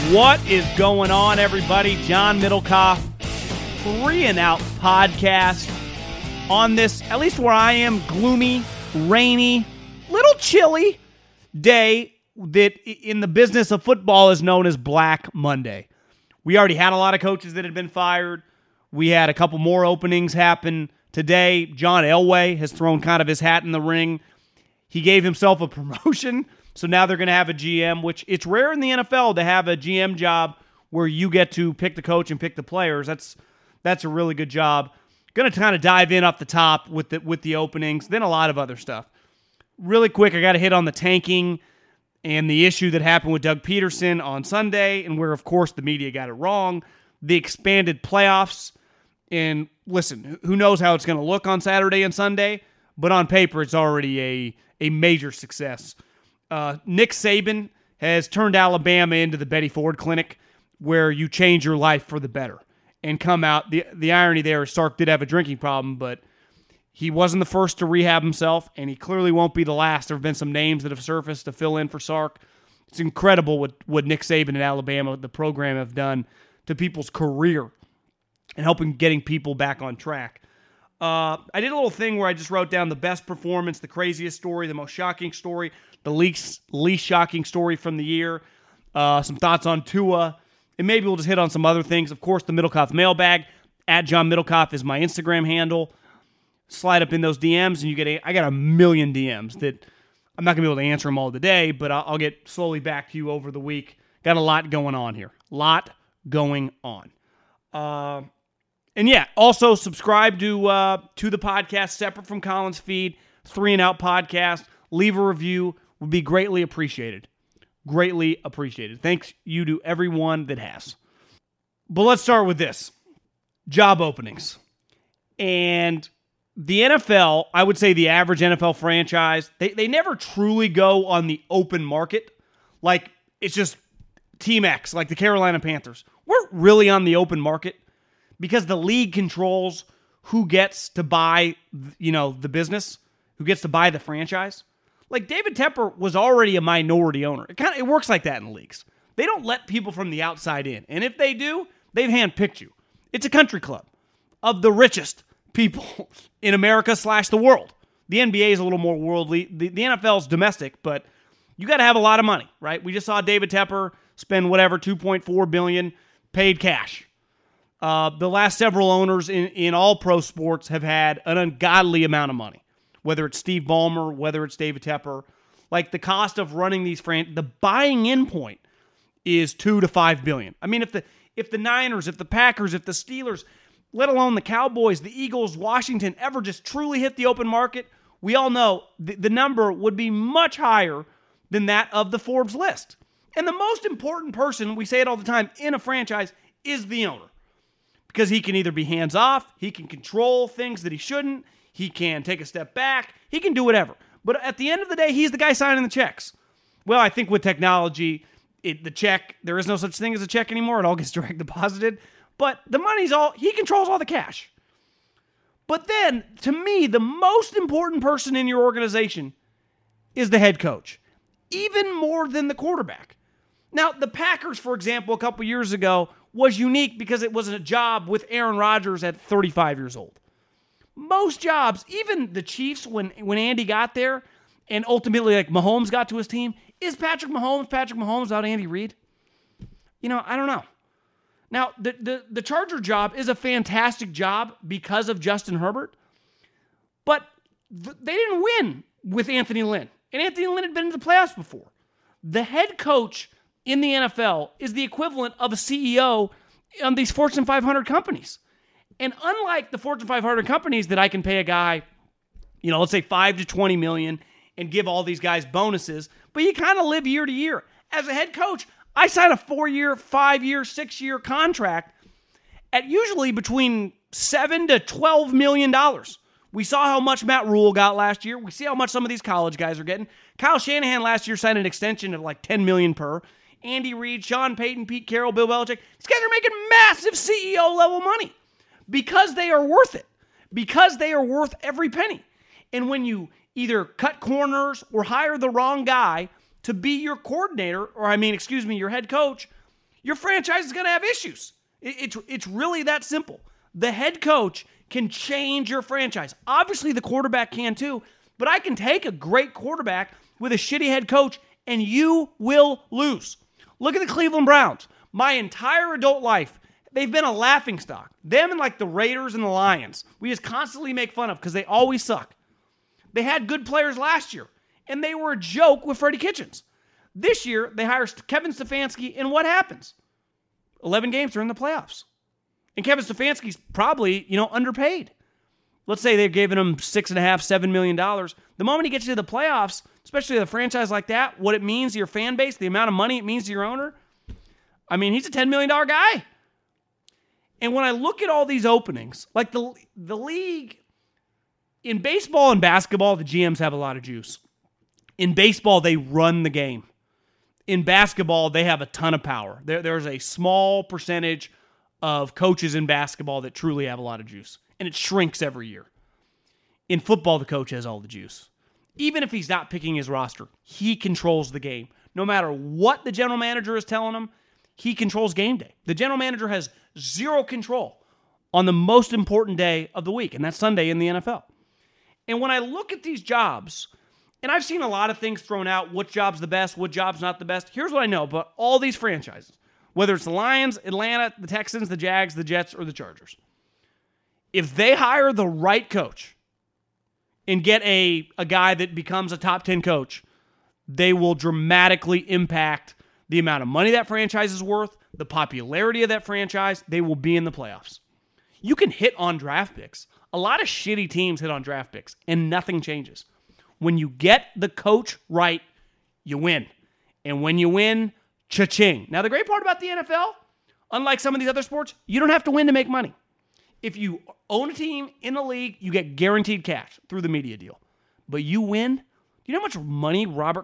What is going on, everybody? John Middlecoff, 3 and Out podcast on this, at least where I am, gloomy, rainy, little chilly day that in the business of football is known as Black Monday. We already had a lot of coaches that had been fired. We had a couple more openings happen today. John Elway has thrown kind of his hat in the ring. He gave himself a promotion. So now they're going to have a GM, which it's rare in the NFL to have a GM job where you get to pick the coach and pick the players. That's a really good job. Going to kind of dive in off the top with the openings, then a lot of other stuff. Really quick, I got to hit on the tanking and the issue that happened with Doug Peterson on Sunday, and where, of course, the media got it wrong. The expanded playoffs. And listen, who knows how it's going to look on Saturday and Sunday, but on paper, it's already a major success. Nick Saban has turned Alabama into the Betty Ford Clinic, where you change your life for the better and come out. The irony there is Sark did have a drinking problem, but he wasn't the first to rehab himself, and he clearly won't be the last. There have been some names that have surfaced to fill in for Sark. It's incredible what Nick Saban and Alabama, the program, have done to people's career and helping getting people back on track. I did a little thing where I just wrote down the best performance, the craziest story, the most shocking story, the least shocking story from the year, some thoughts on Tua, and maybe we'll just hit on some other things. Of course, the Middlecoff mailbag, at John Middlecoff is my Instagram handle. Slide up in those DMs, and I got a million DMs that I'm not going to be able to answer them all today, but I'll get slowly back to you over the week. Got a lot going on here. And yeah, also subscribe to the podcast separate from Colin's feed, 3 and Out podcast. Leave a review. Would be greatly appreciated. Greatly appreciated. Thanks you to everyone that has. But let's start with this. Job openings. And the NFL, I would say the average NFL franchise, they never truly go on the open market. Like, it's just Team X, like the Carolina Panthers. We're really on the open market because the league controls who gets to buy, the business, who gets to buy the franchise. Like, David Tepper was already a minority owner. It works like that in leagues. They don't let people from the outside in. And if they do, they've handpicked you. It's a country club of the richest people in America / the world. The NBA is a little more worldly. The NFL is domestic, but you got to have a lot of money, right? We just saw David Tepper spend $2.4 billion paid cash. The last several owners in all pro sports have had an ungodly amount of money. Whether it's Steve Ballmer, whether it's David Tepper, like the cost of running these the buying in point is $2 to $5 billion. I mean, if the Niners, if the Packers, if the Steelers, let alone the Cowboys, the Eagles, Washington ever just truly hit the open market, we all know the number would be much higher than that of the Forbes list. And the most important person, we say it all the time, in a franchise is the owner. Because he can either be hands off, he can control things that he shouldn't, he can take a step back. He can do whatever. But at the end of the day, he's the guy signing the checks. Well, I think with technology, the check, there is no such thing as a check anymore. It all gets direct deposited. But the money's he controls all the cash. But then, to me, the most important person in your organization is the head coach. Even more than the quarterback. Now, the Packers, for example, a couple years ago, was unique because it was a job with Aaron Rodgers at 35 years old. Most jobs, even the Chiefs, when Andy got there, and ultimately like Mahomes got to his team, is Patrick Mahomes without Andy Reid? I don't know. Now, the Charger job is a fantastic job because of Justin Herbert, but they didn't win with Anthony Lynn, and Anthony Lynn had been in the playoffs before. The head coach in the NFL is the equivalent of a CEO on these Fortune 500 companies. And unlike the Fortune 500 companies that I can pay a guy, let's say $5 to $20 million and give all these guys bonuses, but you kind of live year to year. As a head coach, I sign a 4-year, 5-year, 6-year contract at usually between $7 to $12 million. We saw how much Matt Rule got last year. We see how much some of these college guys are getting. Kyle Shanahan last year signed an extension of like $10 million per. Andy Reid, Sean Payton, Pete Carroll, Bill Belichick. These guys are making massive CEO level money. Because they are worth it. Because they are worth every penny. And when you either cut corners or hire the wrong guy to be your coordinator, your head coach, your franchise is going to have issues. It's really that simple. The head coach can change your franchise. Obviously, the quarterback can too, but I can take a great quarterback with a shitty head coach, and you will lose. Look at the Cleveland Browns. My entire adult life, they've been a laughingstock. Them and like the Raiders and the Lions, we just constantly make fun of because they always suck. They had good players last year, and they were a joke with Freddie Kitchens. This year, they hire Kevin Stefanski, and what happens? 11 games are in the playoffs. And Kevin Stefanski's probably, underpaid. Let's say they've given him $6.5, $7 million. The moment he gets to the playoffs, especially a franchise like that, what it means to your fan base, the amount of money it means to your owner, I mean, he's a $10 million guy. And when I look at all these openings, like the league, in baseball and basketball, the GMs have a lot of juice. In baseball, they run the game. In basketball, they have a ton of power. There's a small percentage of coaches in basketball that truly have a lot of juice, and it shrinks every year. In football, the coach has all the juice. Even if he's not picking his roster, he controls the game. No matter what the general manager is telling him, he controls game day. The general manager has zero control on the most important day of the week, and that's Sunday in the NFL. And when I look at these jobs, and I've seen a lot of things thrown out, what job's the best, what job's not the best. Here's what I know about all these franchises, whether it's the Lions, Atlanta, the Texans, the Jags, the Jets, or the Chargers. If they hire the right coach and get a guy that becomes a top 10 coach, they will dramatically impact the amount of money that franchise is worth, the popularity of that franchise. They will be in the playoffs. You can hit on draft picks. A lot of shitty teams hit on draft picks, and nothing changes. When you get the coach right, you win. And when you win, cha-ching. Now, the great part about the NFL, unlike some of these other sports, you don't have to win to make money. If you own a team in the league, you get guaranteed cash through the media deal. But you win. Do you know how much money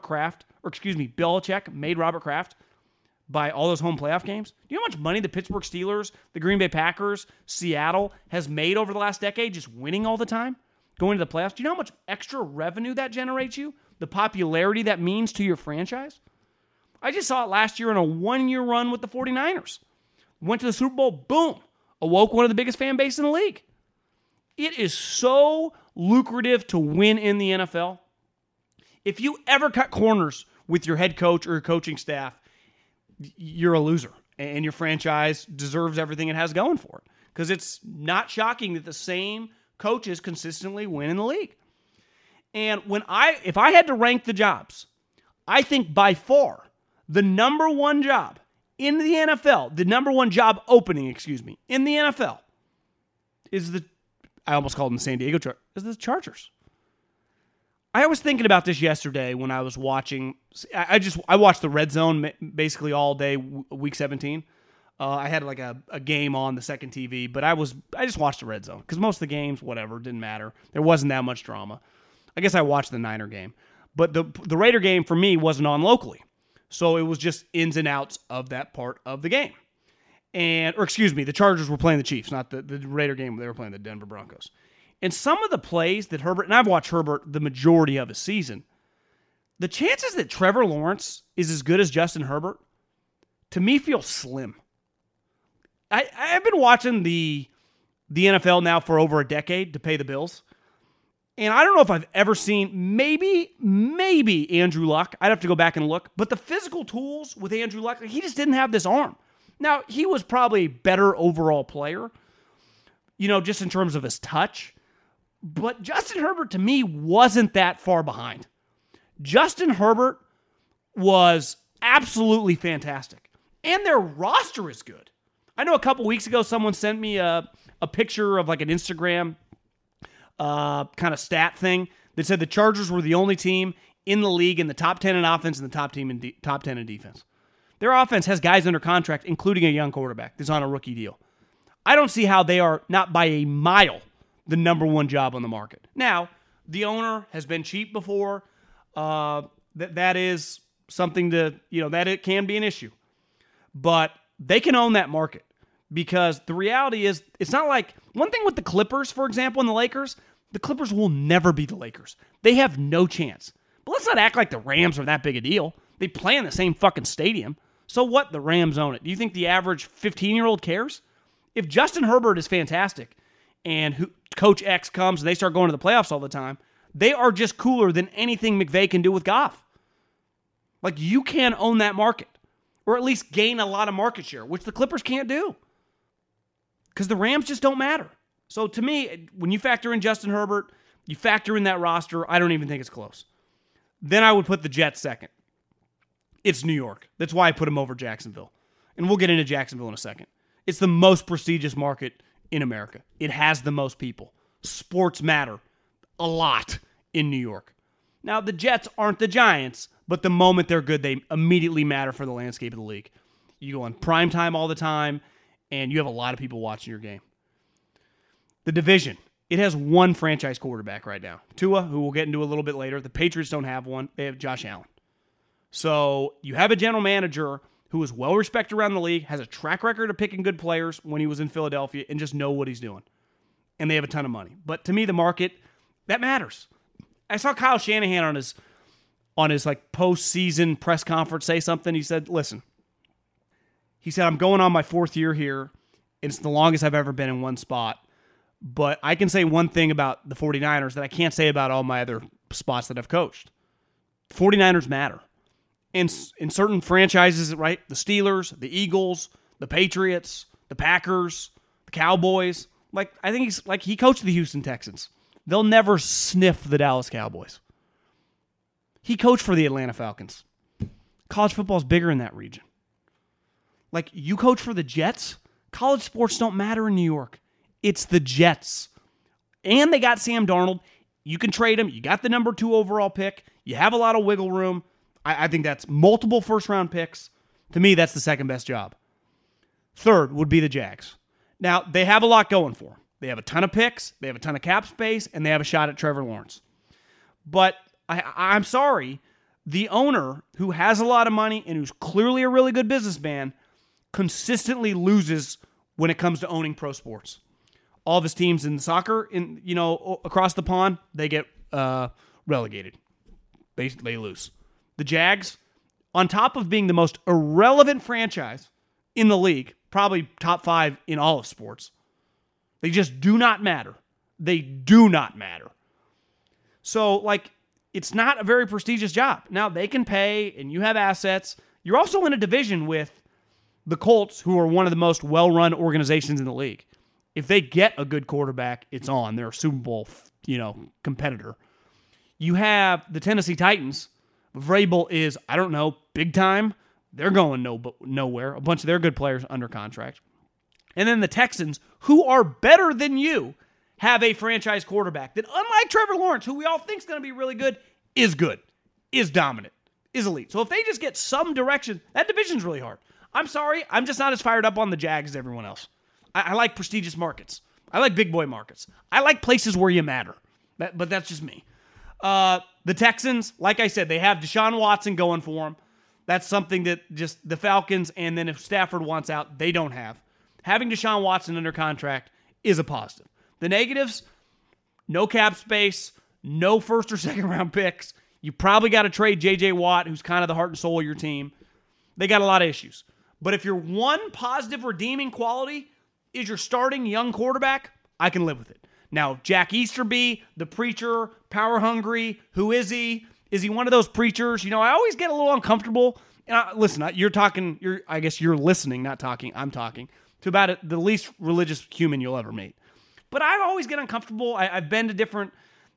Belichick made Robert Kraft by all those home playoff games? Do you know how much money the Pittsburgh Steelers, the Green Bay Packers, Seattle has made over the last decade just winning all the time? Going to the playoffs? Do you know how much extra revenue that generates you? The popularity that means to your franchise? I just saw it last year in a one-year run with the 49ers. Went to the Super Bowl, boom. Awoke one of the biggest fan bases in the league. It is so lucrative to win in the NFL. If you ever cut corners with your head coach or your coaching staff, you're a loser. And your franchise deserves everything it has going for it. Because it's not shocking that the same coaches consistently win in the league. And if I had to rank the jobs, I think by far the number one job in the NFL, the number one job opening, in the NFL is I almost called them the San Diego Chargers, is the Chargers. I was thinking about this yesterday when I was watching. I watched the Red Zone basically all day, week 17. I had like a game on the second TV, but I just watched the Red Zone because most of the games, whatever, didn't matter. There wasn't that much drama. I guess I watched the Niner game, but the Raider game for me wasn't on locally, so it was just ins and outs of that part of the game. The Chargers were playing the Chiefs, not the Raider game. They were playing the Denver Broncos. And some of the plays that Herbert, and I've watched Herbert the majority of his season, the chances that Trevor Lawrence is as good as Justin Herbert, to me, feel slim. I've been watching the NFL now for over a decade to pay the bills. And I don't know if I've ever seen, maybe Andrew Luck. I'd have to go back and look. But the physical tools with Andrew Luck, he just didn't have this arm. Now, he was probably a better overall player, just in terms of his touch. But Justin Herbert, to me, wasn't that far behind. Justin Herbert was absolutely fantastic. And their roster is good. I know a couple weeks ago, someone sent me a picture of like an Instagram kind of stat thing that said the Chargers were the only team in the league in the top 10 in offense and the top 10 in defense. Their offense has guys under contract, including a young quarterback that's on a rookie deal. I don't see how they are not by a mile the number one job on the market. Now, the owner has been cheap before. That is something that it can be an issue. But they can own that market because the reality is it's not like one thing with the Clippers, for example, and the Lakers will never be the Lakers. They have no chance. But let's not act like the Rams are that big a deal. They play in the same fucking stadium. So what? The Rams own it. Do you think the average 15-year-old cares? If Justin Herbert is fantastic and Coach X comes and they start going to the playoffs all the time, they are just cooler than anything McVay can do with Goff. Like, you can own that market, or at least gain a lot of market share, which the Clippers can't do because the Rams just don't matter. So to me, when you factor in Justin Herbert, you factor in that roster, I don't even think it's close. Then I would put the Jets second. It's New York. That's why I put them over Jacksonville. And we'll get into Jacksonville in a second. It's the most prestigious market in America. It has the most people. Sports matter a lot in New York. Now, the Jets aren't the Giants, but the moment they're good, they immediately matter for the landscape of the league. You go on primetime all the time, and you have a lot of people watching your game. The division. It has one franchise quarterback right now. Tua, who we'll get into a little bit later. The Patriots don't have one. They have Josh Allen. So you have a general manager who is well-respected around the league, has a track record of picking good players when he was in Philadelphia, and just know what he's doing. And they have a ton of money. But to me, the market, that matters. I saw Kyle Shanahan on his like post-season press conference say something. He said, listen, I'm going on my 4th year here, and it's the longest I've ever been in one spot. But I can say one thing about the 49ers that I can't say about all my other spots that I've coached. 49ers matter. In certain franchises, right? The Steelers, the Eagles, the Patriots, the Packers, the Cowboys. Like, I think he coached the Houston Texans. They'll never sniff the Dallas Cowboys. He coached for the Atlanta Falcons. College football is bigger in that region. Like, you coach for the Jets? College sports don't matter in New York. It's the Jets. And they got Sam Darnold. You can trade him. You got the number 2 overall pick. You have a lot of wiggle room. I think that's multiple first-round picks. To me, that's the second best job. Third would be the Jags. Now, they have a lot going for them. They have a ton of picks, they have a ton of cap space, and they have a shot at Trevor Lawrence. But I'm sorry, the owner, who has a lot of money and who's clearly a really good businessman, consistently loses when it comes to owning pro sports. All of his teams in soccer, across the pond, they get relegated. They lose. The Jags, on top of being the most irrelevant franchise in the league, probably top 5 in all of sports, they just do not matter. They do not matter. So, like, it's not a very prestigious job. Now, they can pay, and you have assets. You're also in a division with the Colts, who are one of the most well-run organizations in the league. If they get a good quarterback, it's on. They're a Super Bowl, competitor. You have the Tennessee Titans. Vrabel is, I don't know, big time. They're going nowhere. A bunch of their good players under contract. And then the Texans, who are better than you, have a franchise quarterback that, unlike Trevor Lawrence, who we all think is going to be really good, is dominant, is elite. So if they just get some direction, that division's really hard. I'm sorry, I'm just not as fired up on the Jags as everyone else. I like prestigious markets. I like big boy markets. I like places where you matter. But that's just me. The Texans, like I said, they have Deshaun Watson going for them. That's something that just the Falcons, and then if Stafford wants out, they don't have. Having Deshaun Watson under contract is a positive. The negatives, no cap space, no first or second round picks. You probably got to trade J.J. Watt, who's kind of the heart and soul of your team. They got a lot of issues. But if your one positive redeeming quality is your starting young quarterback, I can live with it. Now, Jack Easterby, the preacher, power hungry, who is he? Is he one of those preachers? I always get a little uncomfortable. And listen, I guess you're listening, not talking. I'm talking to about the least religious human you'll ever meet. But I always get uncomfortable. I've been to different,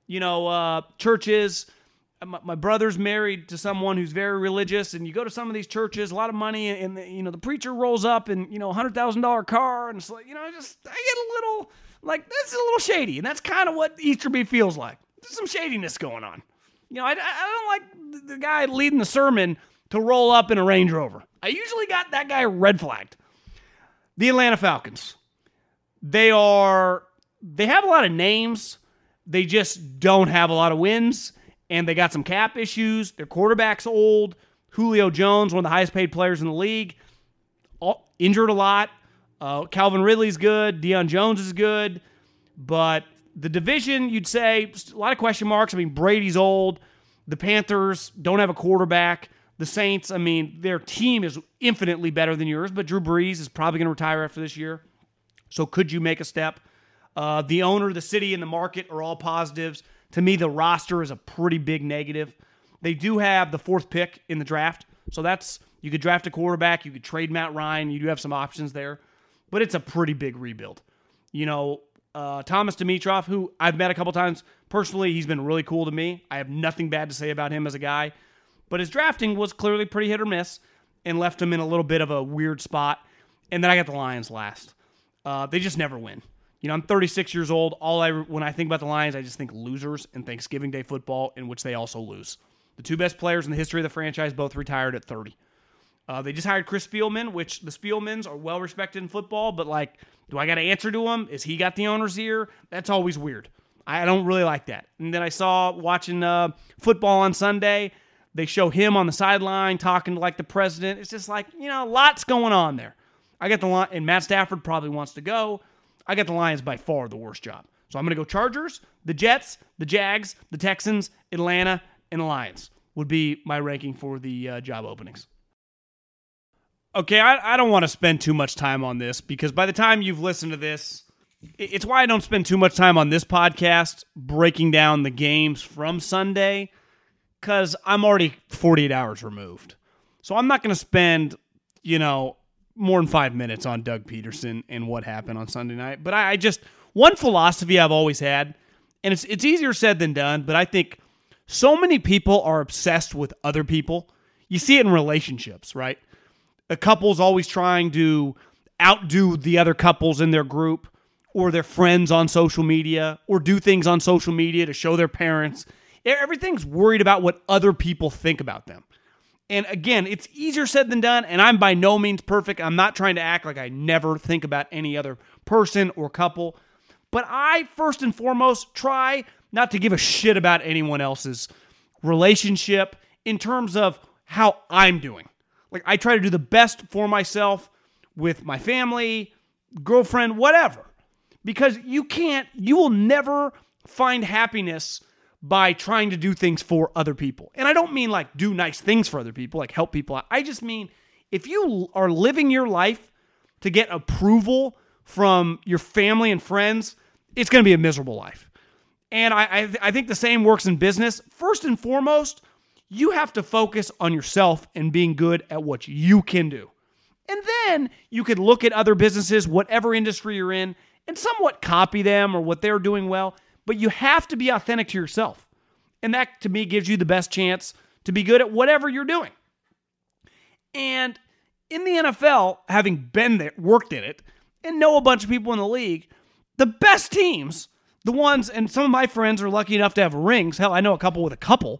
churches. My brother's married to someone who's very religious, and you go to some of these churches, a lot of money, and the preacher rolls up in $100,000 car, and it's like, I get a little like, that's a little shady, and that's kind of what Easterby feels like. There's some shadiness going on. I don't like the guy leading the sermon to roll up in a Range Rover. I usually got that guy red flagged. The Atlanta Falcons. They have a lot of names. They just don't have a lot of wins, and they got some cap issues. Their quarterback's old. Julio Jones, one of the highest paid players in the league, injured a lot. Calvin Ridley's good. Deion Jones is good. But the division, you'd say, a lot of question marks. I mean, Brady's old. The Panthers don't have a quarterback. The Saints, I mean, their team is infinitely better than yours, but Drew Brees is probably going to retire after this year. So could you make a step? The owner, the city, and the market are all positives. To me, the roster is a pretty big negative. They do have the 4th pick in the draft. So you could draft a quarterback. You could trade Matt Ryan. You do have some options there. But it's a pretty big rebuild. Thomas Dimitroff, who I've met a couple times. Personally, he's been really cool to me. I have nothing bad to say about him as a guy. But his drafting was clearly pretty hit or miss and left him in a little bit of a weird spot. And then I got the Lions last. They just never win. I'm 36 years old. When I think about the Lions, I just think losers and Thanksgiving Day football, in which they also lose. The 2 best players in the history of the franchise both retired at 30. They just hired Chris Spielman, which the Spielmans are well respected in football, but do I got to answer to him? Is he got the owner's ear? That's always weird. I don't really like that. And then I saw watching football on Sunday, they show him on the sideline talking to the president. It's just lots going on there. I got the line, and Matt Stafford probably wants to go. I got the Lions by far the worst job. So I'm going to go Chargers, the Jets, the Jags, the Texans, Atlanta, and the Lions would be my ranking for the job openings. Okay, I don't want to spend too much time on this because by the time you've listened to this, it's why I don't spend too much time on this podcast breaking down the games from Sunday because I'm already 48 hours removed. So I'm not going to spend, more than 5 minutes on Doug Peterson and what happened on Sunday night. But I just, one philosophy I've always had, and it's easier said than done, but I think so many people are obsessed with other people. You see it in relationships, right? A couple's always trying to outdo the other couples in their group or their friends on social media or do things on social media to show their parents. Everything's worried about what other people think about them. And again, it's easier said than done, and I'm by no means perfect. I'm not trying to act like I never think about any other person or couple. But I, first and foremost, try not to give a shit about anyone else's relationship in terms of how I'm doing. I try to do the best for myself with my family, girlfriend, whatever. Because you will never find happiness by trying to do things for other people. And I don't mean do nice things for other people, help people out. I just mean if you are living your life to get approval from your family and friends, it's going to be a miserable life. And I think the same works in business. First and foremost, you have to focus on yourself and being good at what you can do. And then you could look at other businesses, whatever industry you're in, and somewhat copy them or what they're doing well. But you have to be authentic to yourself. And that, to me, gives you the best chance to be good at whatever you're doing. And in the NFL, having been there, worked in it, and know a bunch of people in the league, the best teams, the ones, and some of my friends are lucky enough to have rings. Hell, I know a couple with a couple.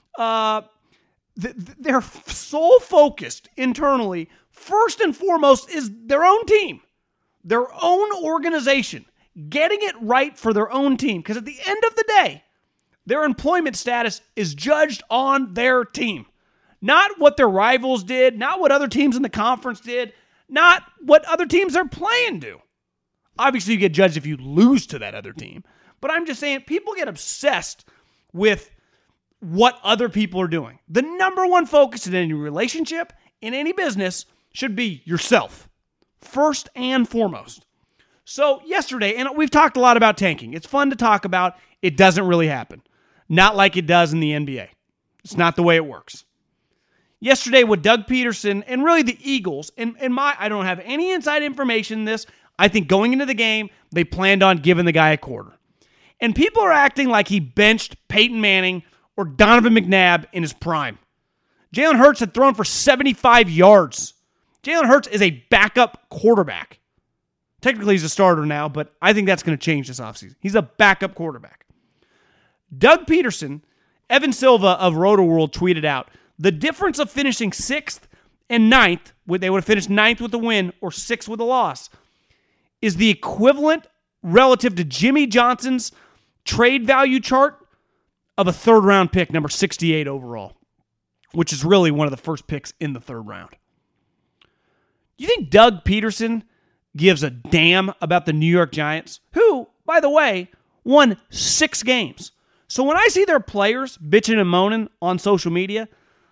They're so focused internally. First and foremost is their own team, their own organization, getting it right for their own team. Because at the end of the day, their employment status is judged on their team. Not what their rivals did, not what other teams in the conference did, not what other teams they're playing do. Obviously, you get judged if you lose to that other team. But I'm just saying, people get obsessed with what other people are doing. The number one focus in any relationship, in any business, should be yourself. First and foremost. So yesterday, and we've talked a lot about tanking. It's fun to talk about. It doesn't really happen. Not like it does in the NBA. It's not the way it works. Yesterday with Doug Peterson and really the Eagles, I don't have any inside information in this. I think going into the game, they planned on giving the guy a quarter. And people are acting like he benched Peyton Manning or Donovan McNabb in his prime. Jalen Hurts had thrown for 75 yards. Jalen Hurts is a backup quarterback. Technically, he's a starter now, but I think that's going to change this offseason. He's a backup quarterback. Doug Peterson, Evan Silva of Roto-World tweeted out, the difference of finishing 6th and 9th, they would have finished 9th with a win or 6th with a loss, is the equivalent relative to Jimmy Johnson's trade value chart of a third-round pick, number 68 overall, which is really one of the first picks in the third round. You think Doug Peterson gives a damn about the New York Giants, who, by the way, won 6 games? So when I see their players bitching and moaning on social media,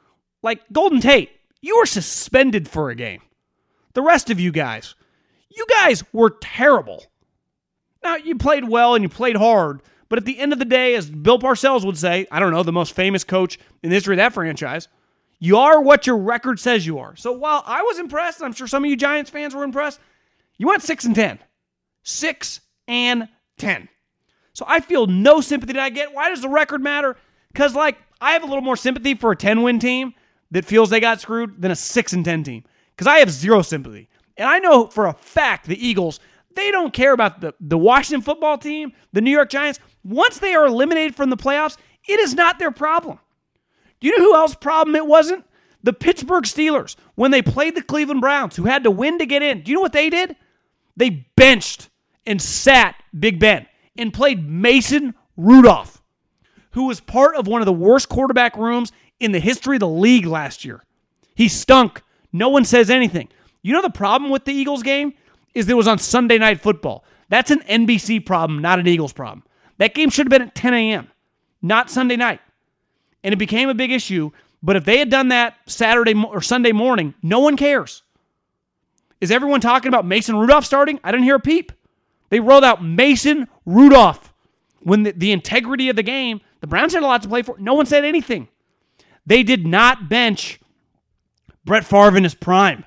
Like Golden Tate, you were suspended for a game. The rest of you guys were terrible. Now, you played well and you played hard, but at the end of the day, as Bill Parcells would say, I don't know, the most famous coach in the history of that franchise, you are what your record says you are. So while I was impressed, and I'm sure some of you Giants fans were impressed, you went 6-10. 6-10. So I feel no sympathy that I get. Why does the record matter? Because, I have a little more sympathy for a 10-win team that feels they got screwed than a 6-10 team. Because I have zero sympathy. And I know for a fact the Eagles, they don't care about the Washington football team, the New York Giants. Once they are eliminated from the playoffs, it is not their problem. Do you know who else's problem it wasn't? The Pittsburgh Steelers, when they played the Cleveland Browns, who had to win to get in. Do you know what they did? They benched and sat Big Ben and played Mason Rudolph, who was part of one of the worst quarterback rooms in the history of the league last year. He stunk. No one says anything. You know the problem with the Eagles game is that it was on Sunday Night Football. That's an NBC problem, not an Eagles problem. That game should have been at 10 a.m., not Sunday night. And it became a big issue, but if they had done that Saturday or Sunday morning, no one cares. Is everyone talking about Mason Rudolph starting? I didn't hear a peep. They rolled out Mason Rudolph. When the integrity of the game, the Browns had a lot to play for. No one said anything. They did not bench Brett Favre in his prime.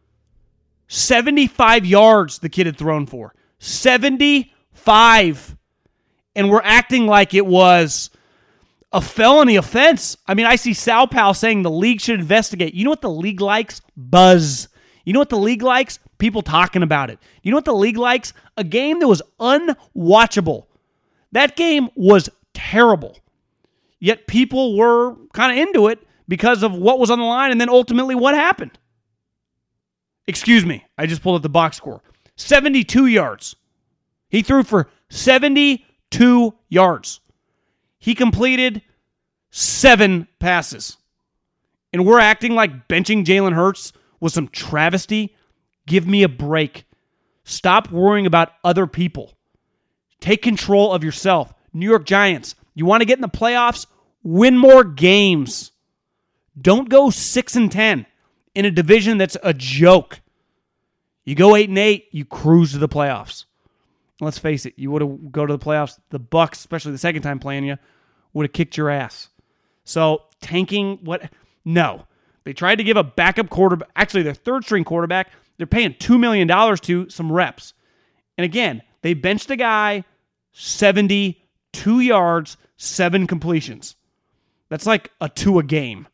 75 yards the kid had thrown for. 75. And we're acting like it was a felony offense. I mean, I see Sal Pal saying the league should investigate. You know what the league likes? Buzz. You know what the league likes? People talking about it. You know what the league likes? A game that was unwatchable. That game was terrible. Yet people were kind of into it because of what was on the line and then ultimately what happened. Excuse me, I just pulled up the box score. 72 yards. He threw for 72 yards. He completed 7 passes. And we're acting like benching Jalen Hurts was some travesty. Give me a break. Stop worrying about other people. Take control of yourself. New York Giants, you want to get in the playoffs? Win more games. Don't go 6-10 in a division that's a joke. You go 8-8, you cruise to the playoffs. Let's face it, you would have go to the playoffs. The Bucs, especially the second time playing you, would have kicked your ass. So tanking what? No. They tried to give a backup quarterback, actually their third string quarterback, they're paying $2 million to some reps. And again, they benched a guy, 72 yards, 7 completions. That's like a 2 a game.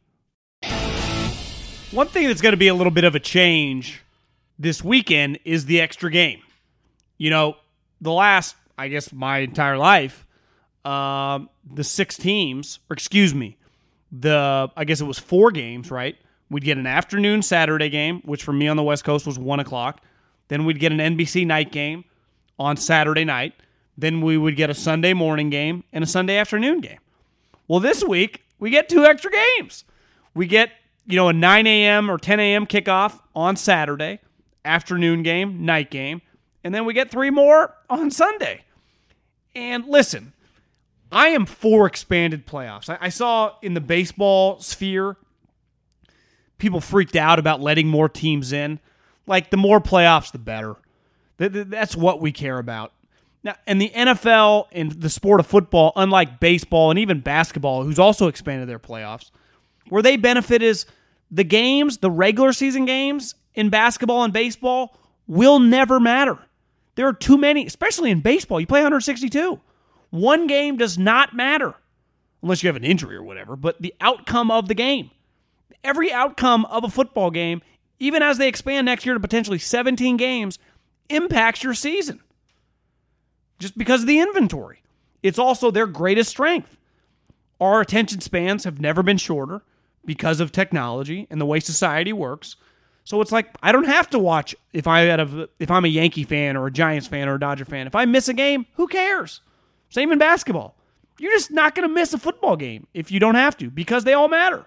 One thing that's going to be a little bit of a change this weekend is the extra game. You know, the last, I guess, my entire life, the 6 teams, or excuse me, I guess it was 4 games, right? We'd get an afternoon Saturday game, which for me on the West Coast was 1 o'clock. Then we'd get an NBC night game on Saturday night. Then we would get a Sunday morning game and a Sunday afternoon game. Well, this week, we get 2 extra games. We get, a 9 a.m. or 10 a.m. kickoff on Saturday, afternoon game, night game, and then we get 3 more on Sunday. And listen, I am for expanded playoffs. I saw in the baseball sphere, people freaked out about letting more teams in. Like, the more playoffs, the better. That's what we care about. Now, and the NFL and the sport of football, unlike baseball and even basketball, who's also expanded their playoffs, where they benefit is the games, the regular season games in basketball and baseball will never matter. There are too many, especially in baseball. You play 162. One game does not matter unless you have an injury or whatever, but the outcome of the game. Every outcome of a football game, even as they expand next year to potentially 17 games, impacts your season. Just because of the inventory. It's also their greatest strength. Our attention spans have never been shorter because of technology and the way society works. So it's like, I don't have to watch if I'm a Yankee fan or a Giants fan or a Dodger fan. If I miss a game, who cares? Same in basketball. You're just not going to miss a football game if you don't have to, because they all matter.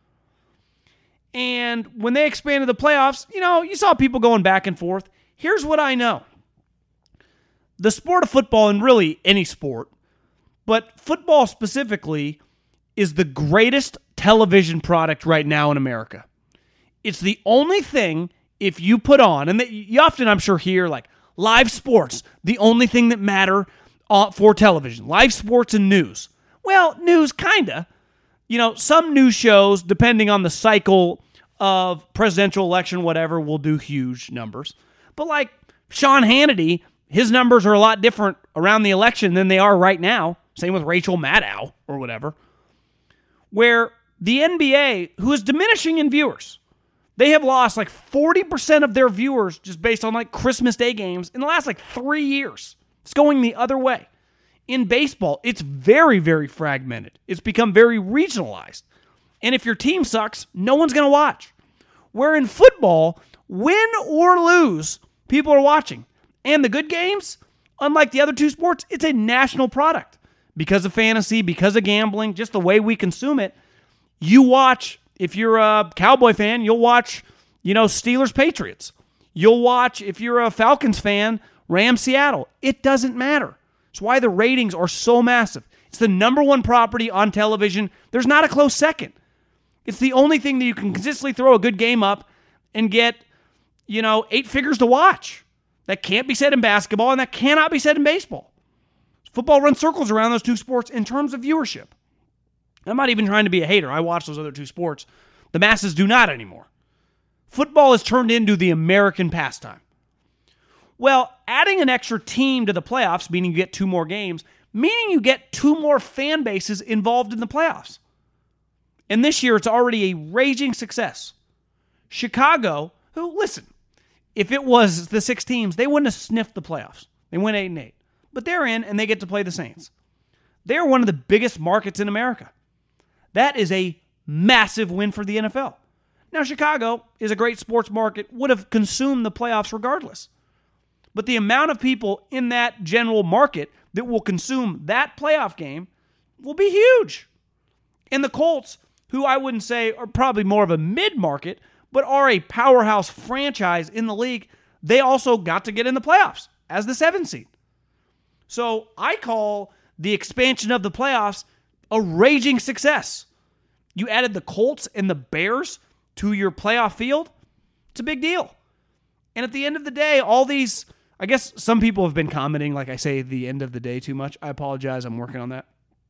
And when they expanded the playoffs, you saw people going back and forth. Here's what I know. The sport of football, and really any sport, but football specifically, is the greatest television product right now in America. It's the only thing, if you put on, and you often, I'm sure, hear like live sports, the only thing that matter for television, live sports and news. Well, news, kinda. Some news shows, depending on the cycle of presidential election, whatever, will do huge numbers. But like Sean Hannity, his numbers are a lot different around the election than they are right now. Same with Rachel Maddow or whatever. Where the NBA, who is diminishing in viewers, they have lost like 40% of their viewers just based on like Christmas Day games in the last like 3 years. It's going the other way. In baseball, it's very, very fragmented. It's become very regionalized. And if your team sucks, no one's going to watch. Where in football, win or lose, people are watching. And the good games, unlike the other two sports, it's a national product. Because of fantasy, because of gambling, just the way we consume it, you watch, if you're a Cowboy fan, you'll watch, Steelers Patriots. You'll watch, if you're a Falcons fan, Rams Seattle. It doesn't matter. It's why the ratings are so massive. It's the number one property on television. There's not a close second. It's the only thing that you can consistently throw a good game up and get, 8 figures to watch. That can't be said in basketball, and that cannot be said in baseball. Football runs circles around those two sports in terms of viewership. I'm not even trying to be a hater. I watch those other two sports. The masses do not anymore. Football has turned into the American pastime. Well, adding an extra team to the playoffs, meaning you get 2 more games, meaning you get 2 more fan bases involved in the playoffs. And this year, it's already a raging success. Chicago, who, listen, if it was the 6 teams, they wouldn't have sniffed the playoffs. They went 8-8. But they're in, and they get to play the Saints. They're one of the biggest markets in America. That is a massive win for the NFL. Now, Chicago is a great sports market, would have consumed the playoffs regardless. But the amount of people in that general market that will consume that playoff game will be huge. And the Colts, who I wouldn't say are probably more of a mid-market, but are a powerhouse franchise in the league, they also got to get in the playoffs as the 7th seed. So I call the expansion of the playoffs a raging success. You added the Colts and the Bears to your playoff field. It's a big deal. And at the end of the day, all these, I guess some people have been commenting, like I say, the end of the day too much. I apologize. I'm working on that.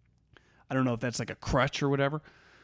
I don't know if that's like a crutch or whatever.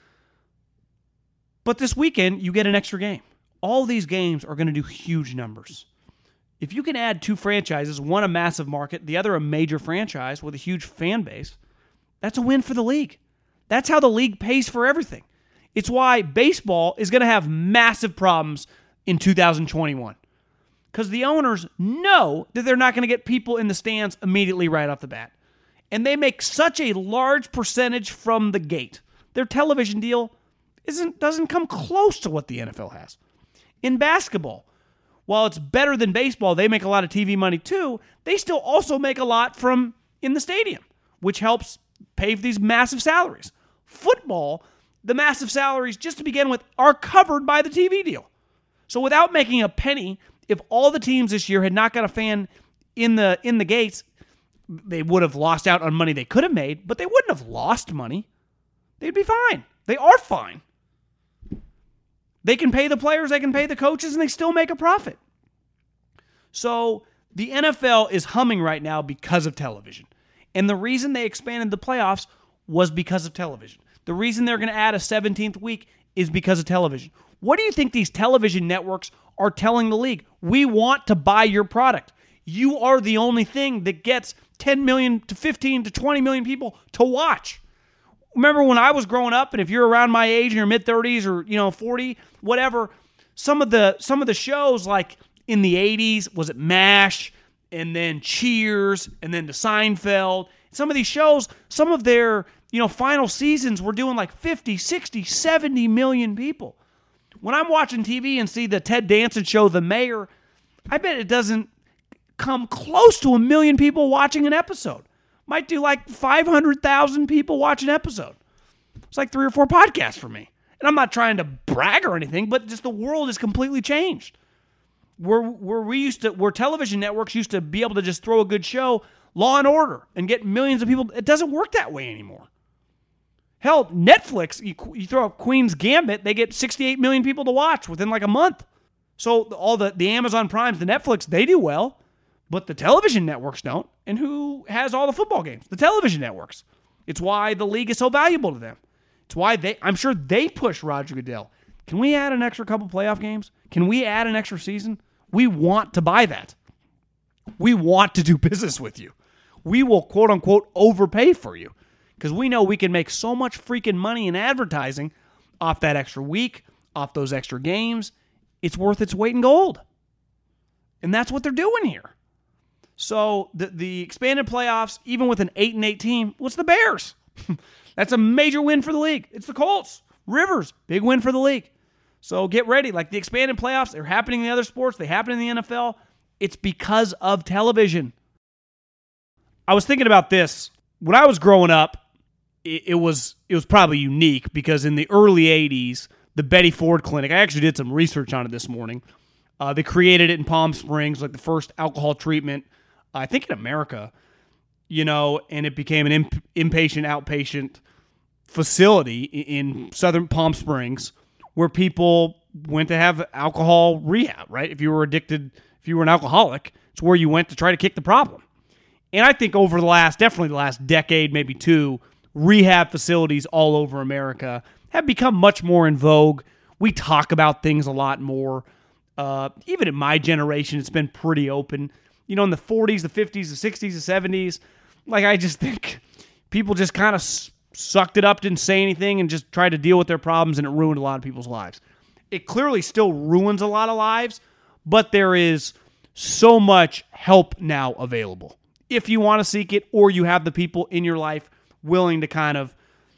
But this weekend, you get an extra game. All these games are going to do huge numbers. If you can add 2 franchises, one a massive market, the other a major franchise with a huge fan base, that's a win for the league. That's how the league pays for everything. It's why baseball is going to have massive problems in 2021. Because the owners know that they're not going to get people in the stands immediately right off the bat. And they make such a large percentage from the gate. Their television deal doesn't come close to what the NFL has. In basketball, while it's better than baseball, they make a lot of TV money too, they still also make a lot from in the stadium, which helps pay for these massive salaries. Football, the massive salaries, just to begin with, are covered by the TV deal. So without making a penny, if all the teams this year had not got a fan in the gates, they would have lost out on money they could have made, but they wouldn't have lost money. They'd be fine. They are fine. They can pay the players, they can pay the coaches, and they still make a profit. So the NFL is humming right now because of television. And the reason they expanded the playoffs was because of television. The reason they're going to add a 17th week is because of television. What do you think these television networks are telling the league? We want to buy your product. You are the only thing that gets 10 million to 15 to 20 million people to watch. Remember when I was growing up, and if you're around my age in your mid-30s or 40, whatever, some of the shows like in the 80s, was it MASH, and then Cheers, and then to Seinfeld. Some of these shows, some of their final seasons were doing like 50, 60, 70 million people. When I'm watching TV and see the Ted Danson show, The Mayor, I bet it doesn't come close to 1 million people watching an episode. Might do like 500,000 people watch an episode. It's like 3 or 4 podcasts for me. And I'm not trying to brag or anything, but just the world has completely changed. Where television networks used to be able to just throw a good show, Law and Order, and get millions of people. It doesn't work that way anymore. Hell, Netflix, you throw up Queen's Gambit, they get 68 million people to watch within like a month. So all the Amazon Primes, the Netflix, they do well, but the television networks don't. And who has all the football games? The television networks. It's why the league is so valuable to them. It's why I'm sure they push Roger Goodell. Can we add an extra couple playoff games? Can we add an extra season? We want to buy that. We want to do business with you. We will, quote unquote, overpay for you because we know we can make so much freaking money in advertising off that extra week, off those extra games. It's worth its weight in gold. And that's what they're doing here. So the expanded playoffs, even with an 8-8 team, what's the Bears? That's a major win for the league. It's the Colts. Rivers, big win for the league. So get ready. Like the expanded playoffs, they're happening in the other sports. They happen in the NFL. It's because of television. I was thinking about this. When I was growing up, it was probably unique because in the early 80s, the Betty Ford Clinic, I actually did some research on it this morning. They created it in Palm Springs, like the first alcohol treatment, I think in America, and it became an inpatient, outpatient facility in southern Palm Springs where people went to have alcohol rehab, right? If you were addicted, if you were an alcoholic, it's where you went to try to kick the problem. And I think over definitely the last decade, maybe two, rehab facilities all over America have become much more in vogue. We talk about things a lot more. Even in my generation, it's been pretty open. In the 40s, the 50s, the 60s, the 70s, like I just think people just kind of sucked it up, didn't say anything, and just tried to deal with their problems, and it ruined a lot of people's lives. It clearly still ruins a lot of lives, but there is so much help now available. If you want to seek it, or you have the people in your life willing to kind of,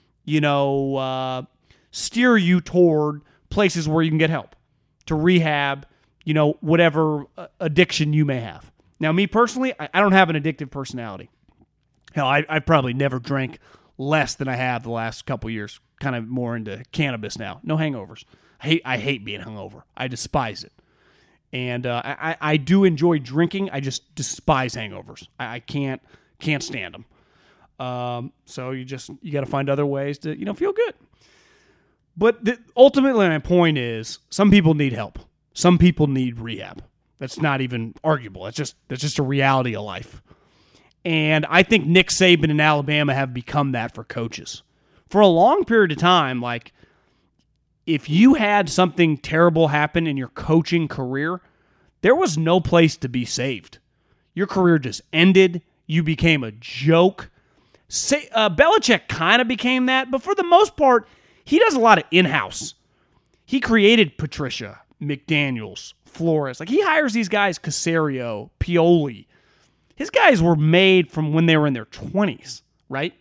steer you toward places where you can get help to rehab, whatever addiction you may have. Now, me personally, I don't have an addictive personality. Hell, I've probably never drank less than I have the last couple years, kind of more into cannabis now. No hangovers. I hate being hungover. I despise it. And I do enjoy drinking. I just despise hangovers. I can't stand them. So you got to find other ways to feel good. But ultimately, my point is, some people need help. Some people need rehab. That's not even arguable. That's just a reality of life. And I think Nick Saban and Alabama have become that for coaches. For a long period of time, like, if you had something terrible happen in your coaching career, there was no place to be saved. Your career just ended. You became a joke. Belichick kind of became that, but for the most part, he does a lot of in-house. He created Patricia, McDaniels, Flores. Like, he hires these guys, Caserio, Pioli. His guys were made from when they were in their 20s, right?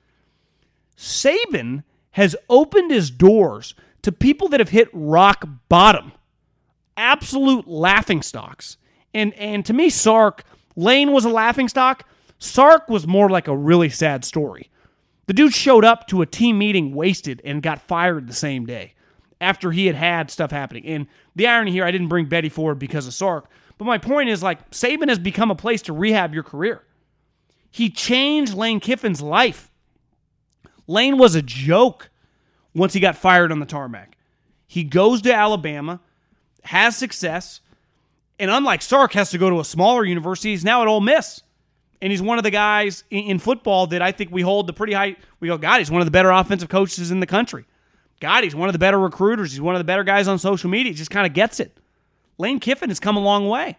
Saban has opened his doors to people that have hit rock bottom. Absolute laughingstocks. And to me, Sark, Lane was a laughingstock. Sark was more like a really sad story. The dude showed up to a team meeting wasted and got fired the same day after he had stuff happening. And the irony here, I didn't bring Betty Ford because of Sark, but my point is, like, Saban has become a place to rehab your career. He changed Lane Kiffin's life. Lane was a joke once he got fired on the tarmac. He goes to Alabama, has success, and unlike Sark, has to go to a smaller university. He's now at Ole Miss. And he's one of the guys in football that I think we hold the pretty high. We go, God, he's one of the better offensive coaches in the country. God, he's one of the better recruiters. He's one of the better guys on social media. He just kind of gets it. Lane Kiffin has come a long way.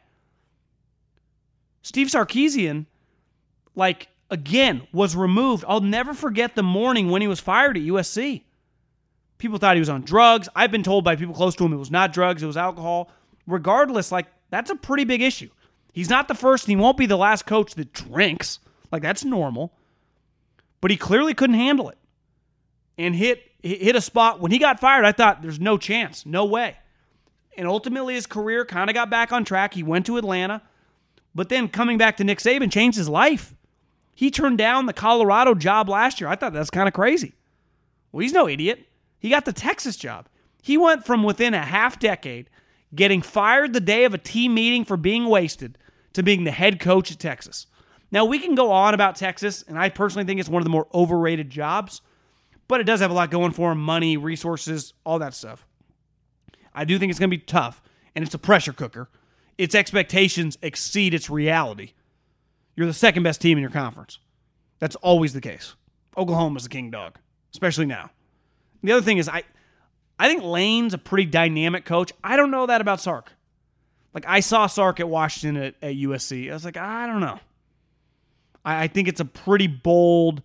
Steve Sarkisian, again, was removed. I'll never forget the morning when he was fired at USC. People thought he was on drugs. I've been told by people close to him it was not drugs, it was alcohol. Regardless, that's a pretty big issue. He's not the first, and he won't be the last coach that drinks. That's normal. But he clearly couldn't handle it. And hit a spot. When he got fired, I thought, there's no chance. No way. And ultimately, his career kind of got back on track. He went to Atlanta. But then coming back to Nick Saban changed his life. He turned down the Colorado job last year. I thought that's kind of crazy. Well, he's no idiot. He got the Texas job. He went from within a half decade getting fired the day of a team meeting for being wasted to being the head coach at Texas. Now, we can go on about Texas, and I personally think it's one of the more overrated jobs, But it does have a lot going for him, money, resources, all that stuff. I do think it's going to be tough, and it's a pressure cooker. Its expectations exceed its reality. You're the second best team in your conference. That's always the case. Oklahoma's the king dog, especially now. The other thing is I think Lane's a pretty dynamic coach. I don't know that about Sark. Like, I saw Sark at Washington at USC. I was like, I don't know. I think it's a pretty bold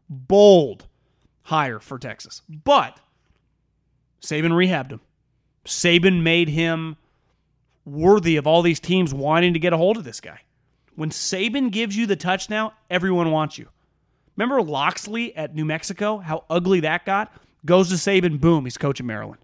hire for Texas. But Saban rehabbed him. Saban made him worthy of all these teams wanting to get a hold of this guy. When Saban gives you the touch now, everyone wants you. Remember Loxley at New Mexico? How ugly that got? Goes to Saban, boom, he's coaching Maryland.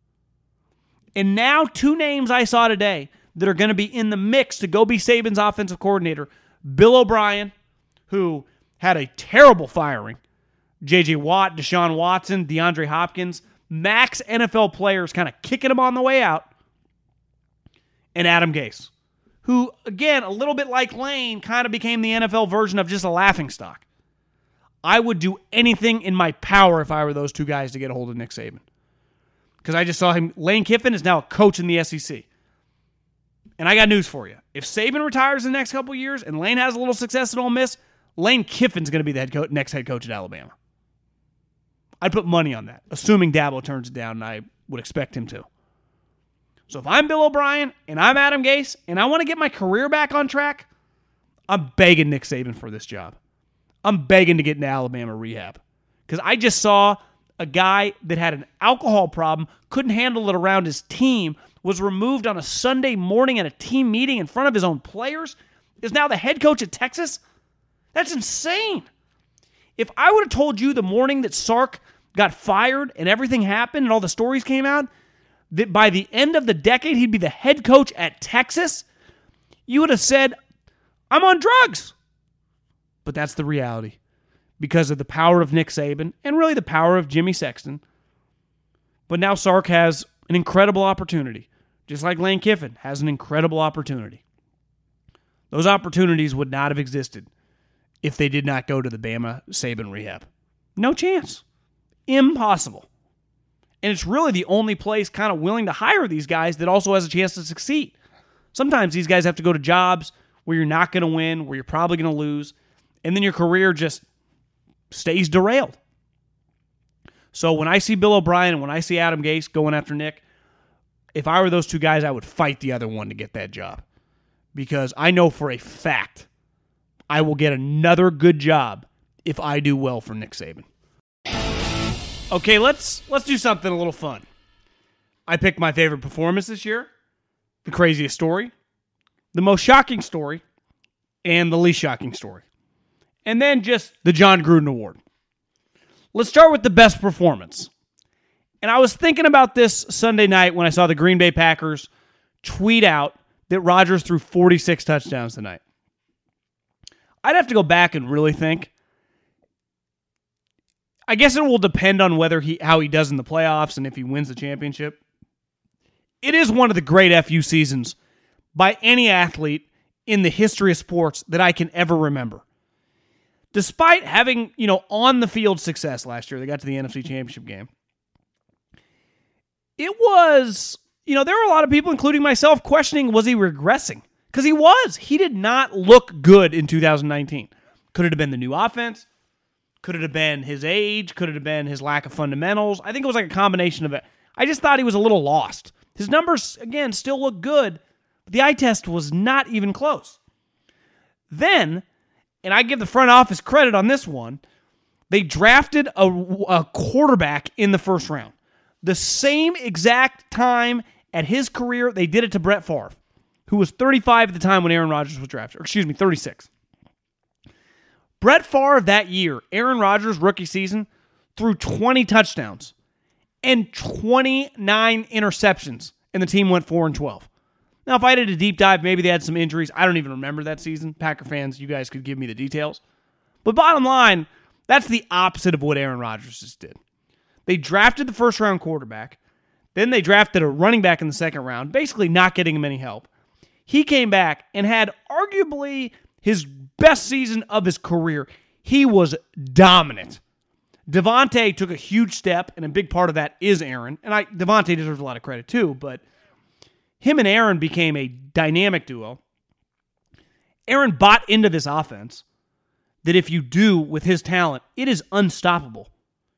And now 2 names I saw today that are going to be in the mix to go be Saban's offensive coordinator. Bill O'Brien, who had a terrible firing. J.J. Watt, Deshaun Watson, DeAndre Hopkins, max NFL players kind of kicking him on the way out. And Adam Gase, who, again, a little bit like Lane, kind of became the NFL version of just a laughingstock. I would do anything in my power if I were those 2 guys to get a hold of Nick Saban. Because I just saw him. Lane Kiffin is now a coach in the SEC. And I got news for you. If Saban retires in the next couple years and Lane has a little success at Ole Miss, Lane Kiffin's going to be the next head coach at Alabama. I'd put money on that, assuming Dabo turns it down, and I would expect him to. So if I'm Bill O'Brien and I'm Adam Gase and I want to get my career back on track, I'm begging Nick Saban for this job. I'm begging to get into Alabama rehab. Because I just saw a guy that had an alcohol problem, couldn't handle it around his team, was removed on a Sunday morning at a team meeting in front of his own players, is now the head coach at Texas. That's insane. If I would have told you the morning that Sark got fired and everything happened and all the stories came out, that by the end of the decade he'd be the head coach at Texas, you would have said, I'm on drugs. But that's the reality. Because of the power of Nick Saban and really the power of Jimmy Sexton. But now Sark has an incredible opportunity. Just like Lane Kiffin has an incredible opportunity. Those opportunities would not have existed if they did not go to the Bama Saban rehab. No chance. Impossible. And it's really the only place kind of willing to hire these guys that also has a chance to succeed. Sometimes these guys have to go to jobs where you're not going to win, where you're probably going to lose, and then your career just stays derailed. So when I see Bill O'Brien and when I see Adam Gase going after Nick, if I were those 2 guys, I would fight the other one to get that job. Because I know for a fact I will get another good job if I do well for Nick Saban. Okay, let's do something a little fun. I picked my favorite performance this year, the craziest story, the most shocking story, and the least shocking story. And then just the John Gruden Award. Let's start with the best performance. And I was thinking about this Sunday night when I saw the Green Bay Packers tweet out that Rodgers threw 46 touchdowns tonight. I'd have to go back and really think. I guess it will depend on how he does in the playoffs and if he wins the championship. It is one of the great FU seasons by any athlete in the history of sports that I can ever remember. Despite having, on-the-field success last year, they got to the NFC Championship game. It was, there were a lot of people, including myself, questioning, was he regressing? Because he was. He did not look good in 2019. Could it have been the new offense? Could it have been his age? Could it have been his lack of fundamentals? I think it was like a combination of it. I just thought he was a little lost. His numbers, again, still look good, but the eye test was not even close. Then, and I give the front office credit on this one, they drafted a quarterback in the first round. The same exact time at his career they did it to Brett Favre, who was 35 at the time when Aaron Rodgers was drafted. 36. Brett Favre that year, Aaron Rodgers' rookie season, threw 20 touchdowns and 29 interceptions, and the team went 4-12. Now, if I did a deep dive, maybe they had some injuries. I don't even remember that season. Packer fans, you guys could give me the details. But bottom line, that's the opposite of what Aaron Rodgers just did. They drafted the first-round quarterback. Then they drafted a running back in the second round, basically not getting him any help. He came back and had arguably his best season of his career. He was dominant. Devontae took a huge step, and a big part of that is Aaron. And Devontae deserves a lot of credit too, but him and Aaron became a dynamic duo. Aaron bought into this offense that if you do with his talent, it is unstoppable.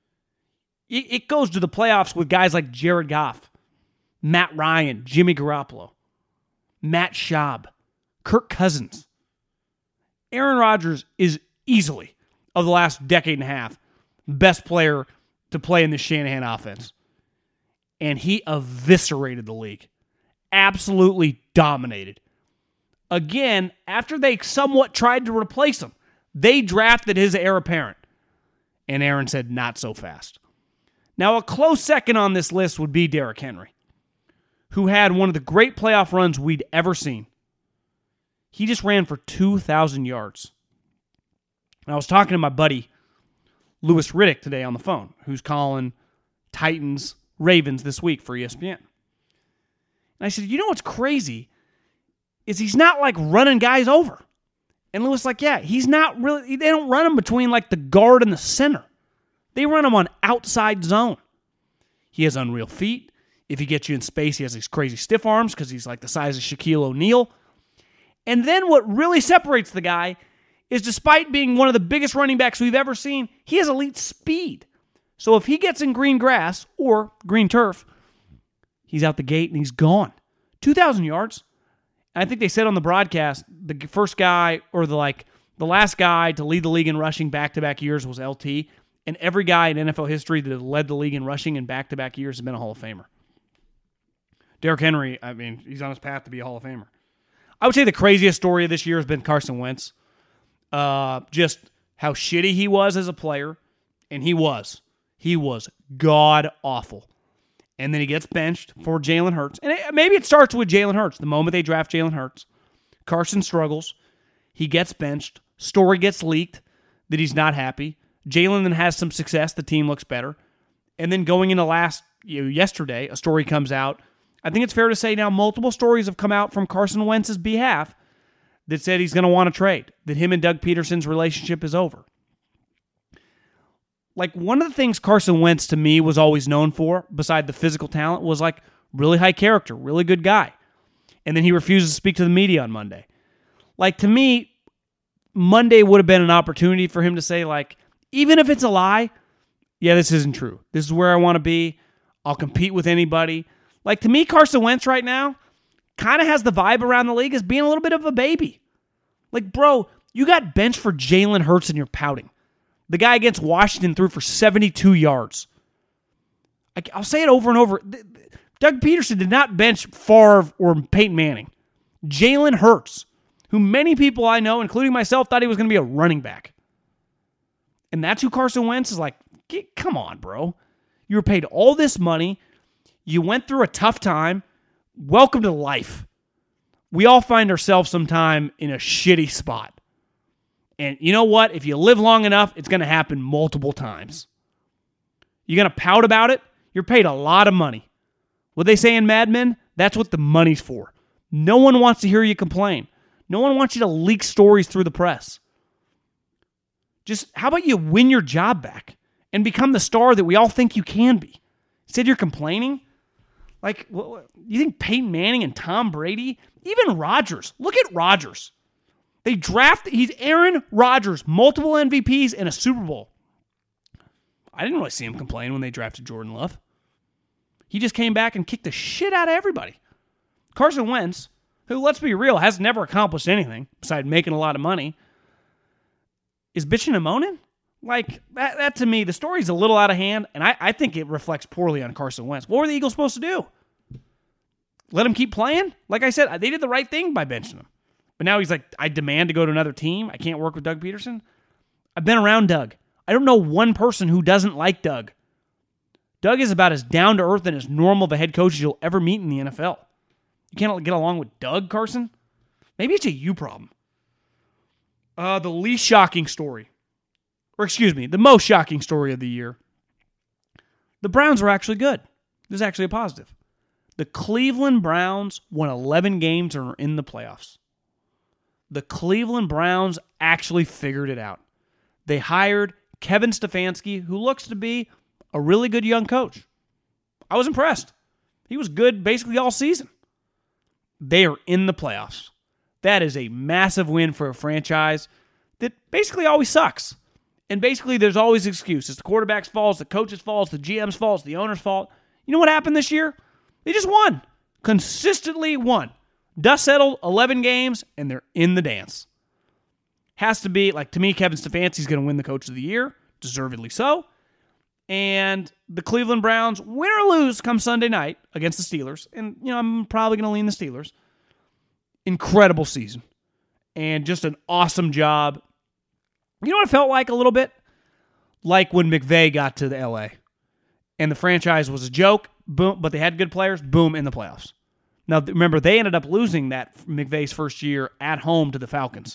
It goes to the playoffs with guys like Jared Goff, Matt Ryan, Jimmy Garoppolo, Matt Schaub, Kirk Cousins. Aaron Rodgers is easily, of the last decade and a half, best player to play in the Shanahan offense. And he eviscerated the league. Absolutely dominated. Again, after they somewhat tried to replace him, they drafted his heir apparent. And Aaron said, not so fast. Now, a close second on this list would be Derrick Henry, who had one of the great playoff runs we'd ever seen. He just ran for 2,000 yards. And I was talking to my buddy, Louis Riddick, today on the phone, who's calling Titans, Ravens this week for ESPN. And I said, you know what's crazy is he's not like running guys over. And Louis was like, yeah, he's not really, they don't run him between like the guard and the center. They run him on outside zone. He has unreal feet. If he gets you in space, he has these crazy stiff arms because he's like the size of Shaquille O'Neal. And then what really separates the guy is despite being one of the biggest running backs we've ever seen, he has elite speed. So if he gets in green grass or green turf, he's out the gate and he's gone. 2,000 yards. I think they said on the broadcast, the first guy or the last guy to lead the league in rushing back-to-back years was LT, and every guy in NFL history that led the league in rushing in back-to-back years has been a Hall of Famer. Derrick Henry, I mean, he's on his path to be a Hall of Famer. I would say the craziest story of this year has been Carson Wentz. Just how shitty he was as a player, and he was god-awful. And then he gets benched for Jalen Hurts. And maybe it starts with Jalen Hurts. The moment they draft Jalen Hurts, Carson struggles. He gets benched. Story gets leaked that he's not happy. Jalen then has some success. The team looks better. And then going into yesterday, a story comes out. I think it's fair to say now multiple stories have come out from Carson Wentz's behalf that said he's going to want to trade, that him and Doug Peterson's relationship is over. Like, one of the things Carson Wentz to me was always known for, beside the physical talent, was like really high character, really good guy. And then he refuses to speak to the media on Monday. Like, to me, Monday would have been an opportunity for him to say, like, even if it's a lie, yeah, this isn't true. This is where I want to be. I'll compete with anybody. Like, to me, Carson Wentz right now kind of has the vibe around the league as being a little bit of a baby. Like, bro, you got benched for Jalen Hurts and you're pouting. The guy against Washington threw for 72 yards. I'll say it over and over. Doug Peterson did not bench Favre or Peyton Manning. Jalen Hurts, who many people I know, including myself, thought he was going to be a running back. And that's who Carson Wentz is like. Come on, bro. You were paid all this money. You went through a tough time. Welcome to life. We all find ourselves sometime in a shitty spot. And you know what? If you live long enough, it's going to happen multiple times. You're going to pout about it? You're paid a lot of money. What they say in Mad Men? That's what the money's for. No one wants to hear you complain. No one wants you to leak stories through the press. Just, how about you win your job back and become the star that we all think you can be? Instead, you're complaining? Like, you think Peyton Manning and Tom Brady? Even Rodgers. Look at Rodgers. He's Aaron Rodgers, multiple MVPs and a Super Bowl. I didn't really see him complain when they drafted Jordan Love. He just came back and kicked the shit out of everybody. Carson Wentz, who, let's be real, has never accomplished anything besides making a lot of money, is bitching and moaning? Like, that to me, the story's a little out of hand, and I think it reflects poorly on Carson Wentz. What were the Eagles supposed to do? Let him keep playing? Like I said, they did the right thing by benching him. But now he's like, I demand to go to another team. I can't work with Doug Peterson. I've been around Doug. I don't know one person who doesn't like Doug. Doug is about as down-to-earth and as normal of a head coach as you'll ever meet in the NFL. You can't get along with Doug, Carson? Maybe it's a you problem. The least shocking story. The most shocking story of the year. The Browns were actually good. This is actually a positive. The Cleveland Browns won 11 games and are in the playoffs. The Cleveland Browns actually figured it out. They hired Kevin Stefanski, who looks to be a really good young coach. I was impressed. He was good basically all season. They are in the playoffs. That is a massive win for a franchise that basically always sucks. And basically there's always excuses. The quarterback's fault, the coach's fault, the GM's fault, the owner's fault. You know what happened this year? They just won. Consistently won. Dust settled, 11 games, and they're in the dance. Has to be, like, to me, Kevin Stefanski's going to win the Coach of the Year, deservedly so. And the Cleveland Browns, win or lose, come Sunday night against the Steelers. And, I'm probably going to lean the Steelers. Incredible season. And just an awesome job. You know what it felt like a little bit? Like when McVay got to the LA. And the franchise was a joke, boom, but they had good players, boom, in the playoffs. Now, remember, they ended up losing that McVay's first year at home to the Falcons.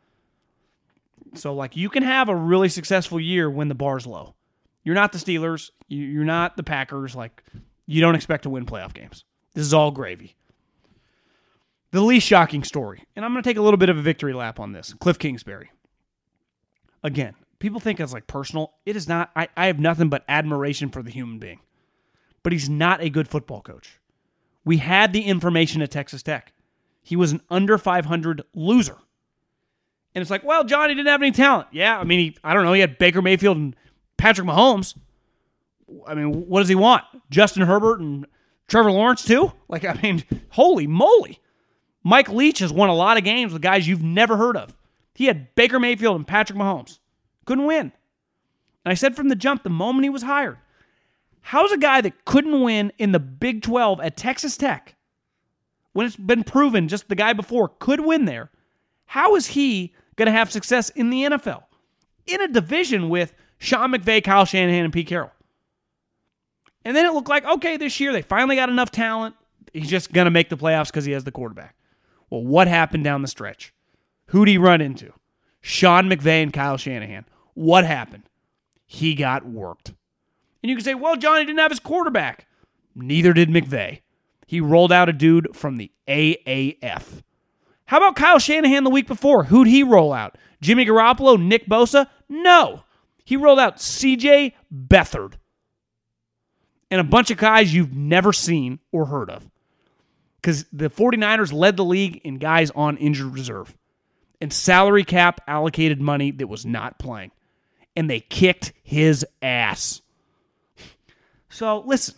So, you can have a really successful year when the bar's low. You're not the Steelers. You're not the Packers. You don't expect to win playoff games. This is all gravy. The least shocking story, and I'm going to take a little bit of a victory lap on this, Cliff Kingsbury. Again, people think it's personal. It is not. I have nothing but admiration for the human being. But he's not a good football coach. We had the information at Texas Tech. He was an under 500 loser. And it's well, Johnny didn't have any talent. Yeah, I don't know. He had Baker Mayfield and Patrick Mahomes. What does he want? Justin Herbert and Trevor Lawrence too? Holy moly. Mike Leach has won a lot of games with guys you've never heard of. He had Baker Mayfield and Patrick Mahomes. Couldn't win. And I said from the jump, the moment he was hired, how's a guy that couldn't win in the Big 12 at Texas Tech, when it's been proven just the guy before could win there, how is he going to have success in the NFL? In a division with Sean McVay, Kyle Shanahan, and Pete Carroll. And then it looked like, okay, this year they finally got enough talent. He's just going to make the playoffs because he has the quarterback. Well, what happened down the stretch? Who'd he run into? Sean McVay and Kyle Shanahan. What happened? He got worked. And you can say, well, Johnny didn't have his quarterback. Neither did McVay. He rolled out a dude from the AAF. How about Kyle Shanahan the week before? Who'd he roll out? Jimmy Garoppolo, Nick Bosa? No. He rolled out C.J. Beathard. And a bunch of guys you've never seen or heard of. Because the 49ers led the league in guys on injured reserve. And salary cap allocated money that was not playing. And they kicked his ass. So, listen.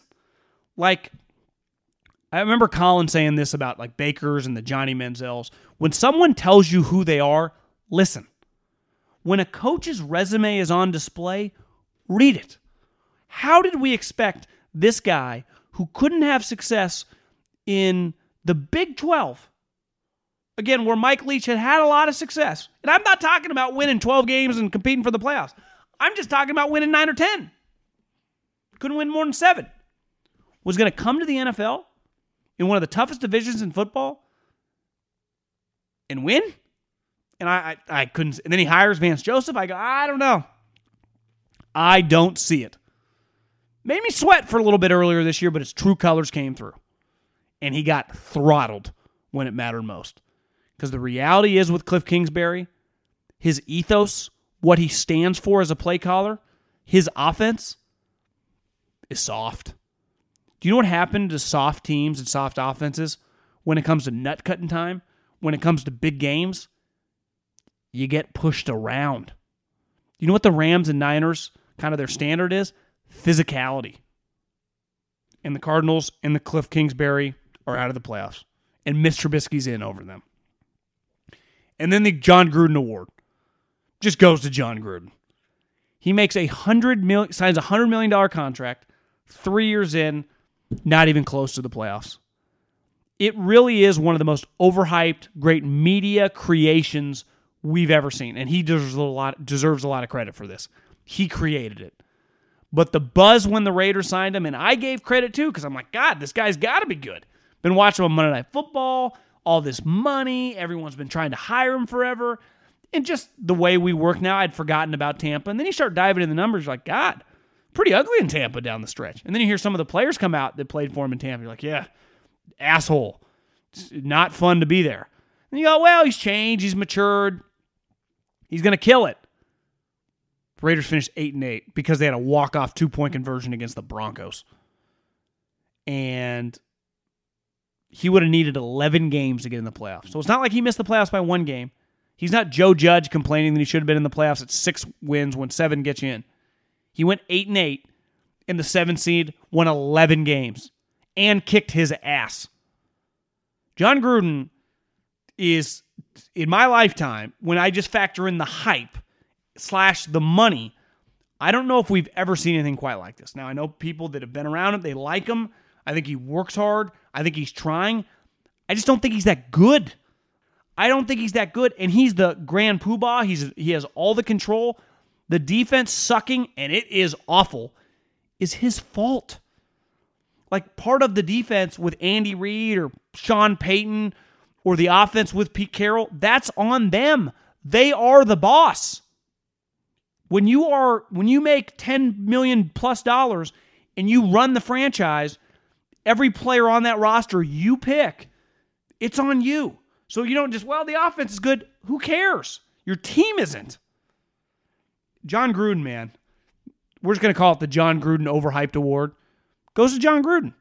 I remember Colin saying this about Bakers and the Johnny Manziels. When someone tells you who they are, listen. When a coach's resume is on display, read it. How did we expect this guy who couldn't have success in the Big 12, again, where Mike Leach had a lot of success, and I'm not talking about winning 12 games and competing for the playoffs. I'm just talking about winning 9 or 10. Couldn't win more than 7. Was going to come to the NFL in one of the toughest divisions in football and win? And I couldn't. And then he hires Vance Joseph. I go, I don't know. I don't see it. Made me sweat for a little bit earlier this year, but his true colors came through. And he got throttled when it mattered most. Because the reality is with Cliff Kingsbury, his ethos, what he stands for as a play caller, his offense is soft. Do you know what happened to soft teams and soft offenses when it comes to nut-cutting time? When it comes to big games? You get pushed around. You know what the Rams and Niners, kind of their standard is? Physicality. And the Cardinals and the Cliff Kingsbury are out of the playoffs. And Mitch Trubisky's in over them. And then the John Gruden Award just goes to John Gruden. He makes signs a $100 million contract, 3 years in, not even close to the playoffs. It really is one of the most overhyped, great media creations we've ever seen. And he deserves a lot of credit for this. He created it. But the buzz when the Raiders signed him, and I gave credit too, because I'm like, God, this guy's got to be good. Been watching him on Monday Night Football, all this money, everyone's been trying to hire him forever. And just the way we work now, I'd forgotten about Tampa. And then you start diving in the numbers, you're like, God, pretty ugly in Tampa down the stretch. And then you hear some of the players come out that played for him in Tampa. You're like, yeah, asshole. It's not fun to be there. And you go, well, he's changed, he's matured. He's going to kill it. The Raiders finished 8-8 because they had a walk-off 2-point conversion against the Broncos. And he would have needed 11 games to get in the playoffs. So it's not like he missed the playoffs by 1 game. He's not Joe Judge complaining that he should have been in the playoffs at 6 wins when 7 gets you in. He went 8-8 in the 7th seed, won 11 games, and kicked his ass. Jon Gruden is, in my lifetime, when I just factor in the hype / the money, I don't know if we've ever seen anything quite like this. Now, I know people that have been around him, they like him. I think he works hard. I think he's trying. I just don't think he's that good. And he's the grand poobah. He has all the control. The defense sucking, and it is awful, is his fault. Like, part of the defense with Andy Reid or Sean Payton or the offense with Pete Carroll, that's on them. They are the boss. When you make $10 million plus and you run the franchise, every player on that roster you pick, it's on you. So you don't just, the offense is good. Who cares? Your team isn't. Jon Gruden, man. We're just going to call it the Jon Gruden Overhyped Award. Goes to Jon Gruden.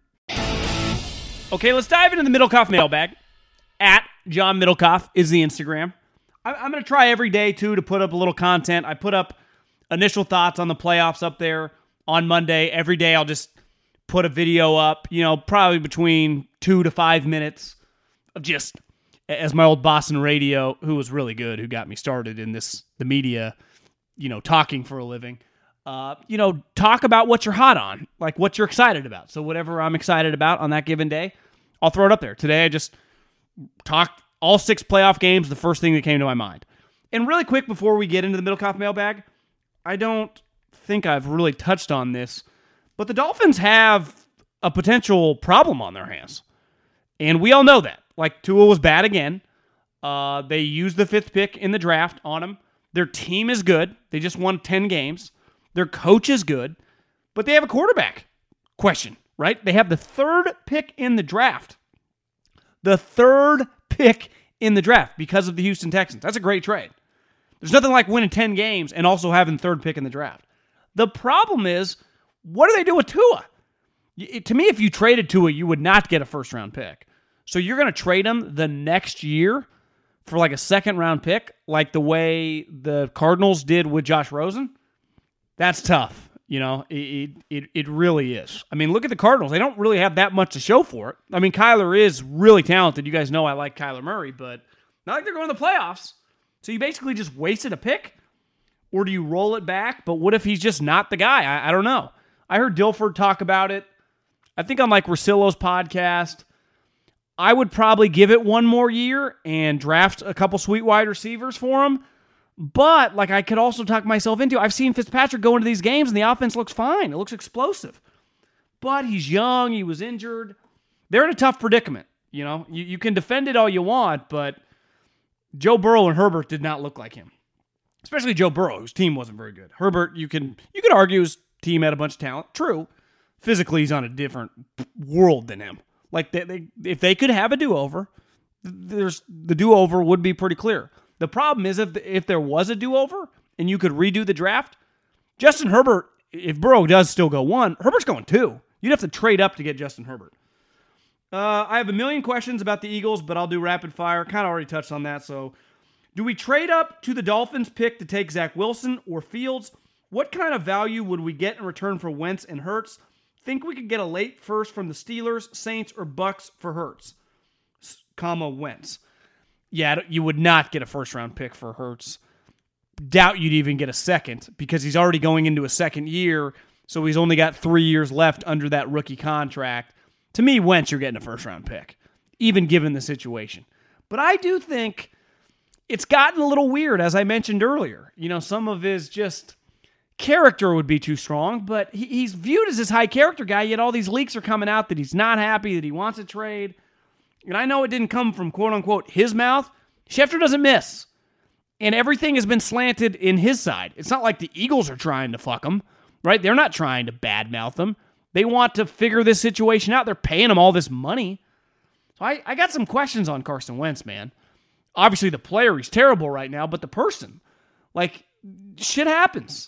Okay, let's dive into the Middlecoff mailbag. At John Middlecoff is the Instagram. I'm going to try every day, too, to put up a little content. I put up initial thoughts on the playoffs up there on Monday. Every day I'll just put a video up, probably between 2 to 5 minutes of just, as my old boss in radio, who was really good, who got me started in the media, talking for a living, talk about what you're hot on, like what you're excited about. So whatever I'm excited about on that given day, I'll throw it up there. Today I just talked all 6 playoff games, the first thing that came to my mind. And really quick before we get into the Middlecoff mailbag, I don't think I've really touched on this, but the Dolphins have a potential problem on their hands. And we all know that. Like, Tua was bad again. They used the 5th pick in the draft on him. Their team is good. They just won 10 games. Their coach is good. But they have a quarterback question, right? They have the 3rd pick in the draft. The 3rd pick in the draft because of the Houston Texans. That's a great trade. There's nothing like winning 10 games and also having 3rd pick in the draft. The problem is, what do they do with Tua? To me, if you traded Tua, you would not get a 1st-round pick. So you're going to trade him the next year for like a 2nd-round pick, like the way the Cardinals did with Josh Rosen? That's tough. It really is. I mean, look at the Cardinals. They don't really have that much to show for it. I mean, Kyler is really talented. You guys know I like Kyler Murray, but not like they're going to the playoffs. So you basically just wasted a pick? Or do you roll it back? But what if he's just not the guy? I don't know. I heard Dilford talk about it. I think on like Russillo's podcast. I would probably give it 1 more year and draft a couple sweet wide receivers for him. But like I could also talk myself into, I've seen Fitzpatrick go into these games and the offense looks fine. It looks explosive. But he's young. He was injured. They're in a tough predicament. You can defend it all you want, but Joe Burrow and Herbert did not look like him. Especially Joe Burrow, whose team wasn't very good. Herbert, you could argue his team had a bunch of talent. True. Physically, he's on a different world than him. Like, if they could have a do-over, the do-over would be pretty clear. The problem is if there was a do-over and you could redo the draft, Justin Herbert, if Burrow does still go 1, Herbert's going 2. You'd have to trade up to get Justin Herbert. I have a million questions about the Eagles, but I'll do rapid fire. Kind of already touched on that. So, do we trade up to the Dolphins pick to take Zach Wilson or Fields? What kind of value would we get in return for Wentz and Hurts? Think we could get a late first from the Steelers, Saints, or Bucks for Hurts, Wentz. Yeah, you would not get a 1st-round pick for Hurts. Doubt you'd even get a 2nd because he's already going into a 2nd year, so he's only got 3 years left under that rookie contract. To me, Wentz, you're getting a 1st-round pick, even given the situation. But I do think it's gotten a little weird, as I mentioned earlier. Some of his just character would be too strong, but he's viewed as this high character guy, yet all these leaks are coming out that he's not happy, that he wants a trade. And I know it didn't come from quote-unquote his mouth. Schefter doesn't miss. And everything has been slanted in his side. It's not like the Eagles are trying to fuck him, right? They're not trying to badmouth him. They want to figure this situation out. They're paying him all this money. So I got some questions on Carson Wentz, man. Obviously, the player, he's terrible right now, but the person, like, shit happens.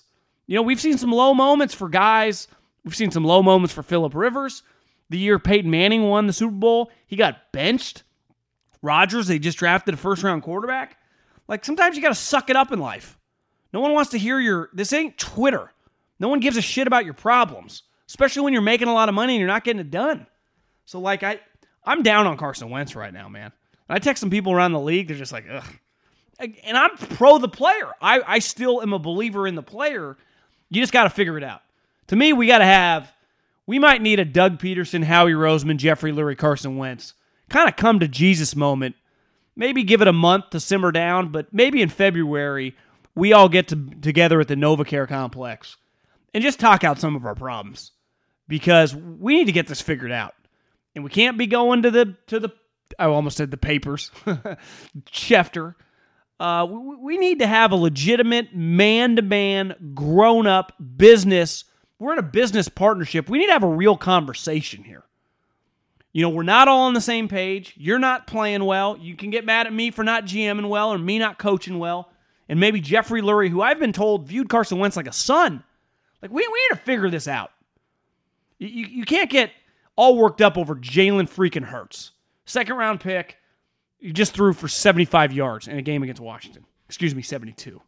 We've seen some low moments for guys. We've seen some low moments for Phillip Rivers. The year Peyton Manning won the Super Bowl, he got benched. Rodgers, they just drafted a first-round quarterback. Like, sometimes you got to suck it up in life. No one wants to hear this ain't Twitter. No one gives a shit about your problems, especially when you're making a lot of money and you're not getting it done. So, like, I'm down on Carson Wentz right now, man. And I text some people around the league, they're just like, ugh. And I'm pro the player. I still am a believer in the player. You just got to figure it out. To me, we might need a Doug Peterson, Howie Roseman, Jeffrey Lurie, Carson Wentz. Kind of come to Jesus moment. Maybe give it a month to simmer down, but maybe in February, we all get together at the NovaCare complex and just talk out some of our problems. Because we need to get this figured out. And we can't be going to the I almost said the papers, Schefter. We need to have a legitimate man-to-man, grown-up business. We're in a business partnership. We need to have a real conversation here. We're not all on the same page. You're not playing well. You can get mad at me for not GMing well and me not coaching well. And maybe Jeffrey Lurie, who I've been told viewed Carson Wentz like a son. Like, we need to figure this out. You can't get all worked up over Jalen freaking Hurts. Second-round pick. You just threw for 75 yards in a game against Washington. 72.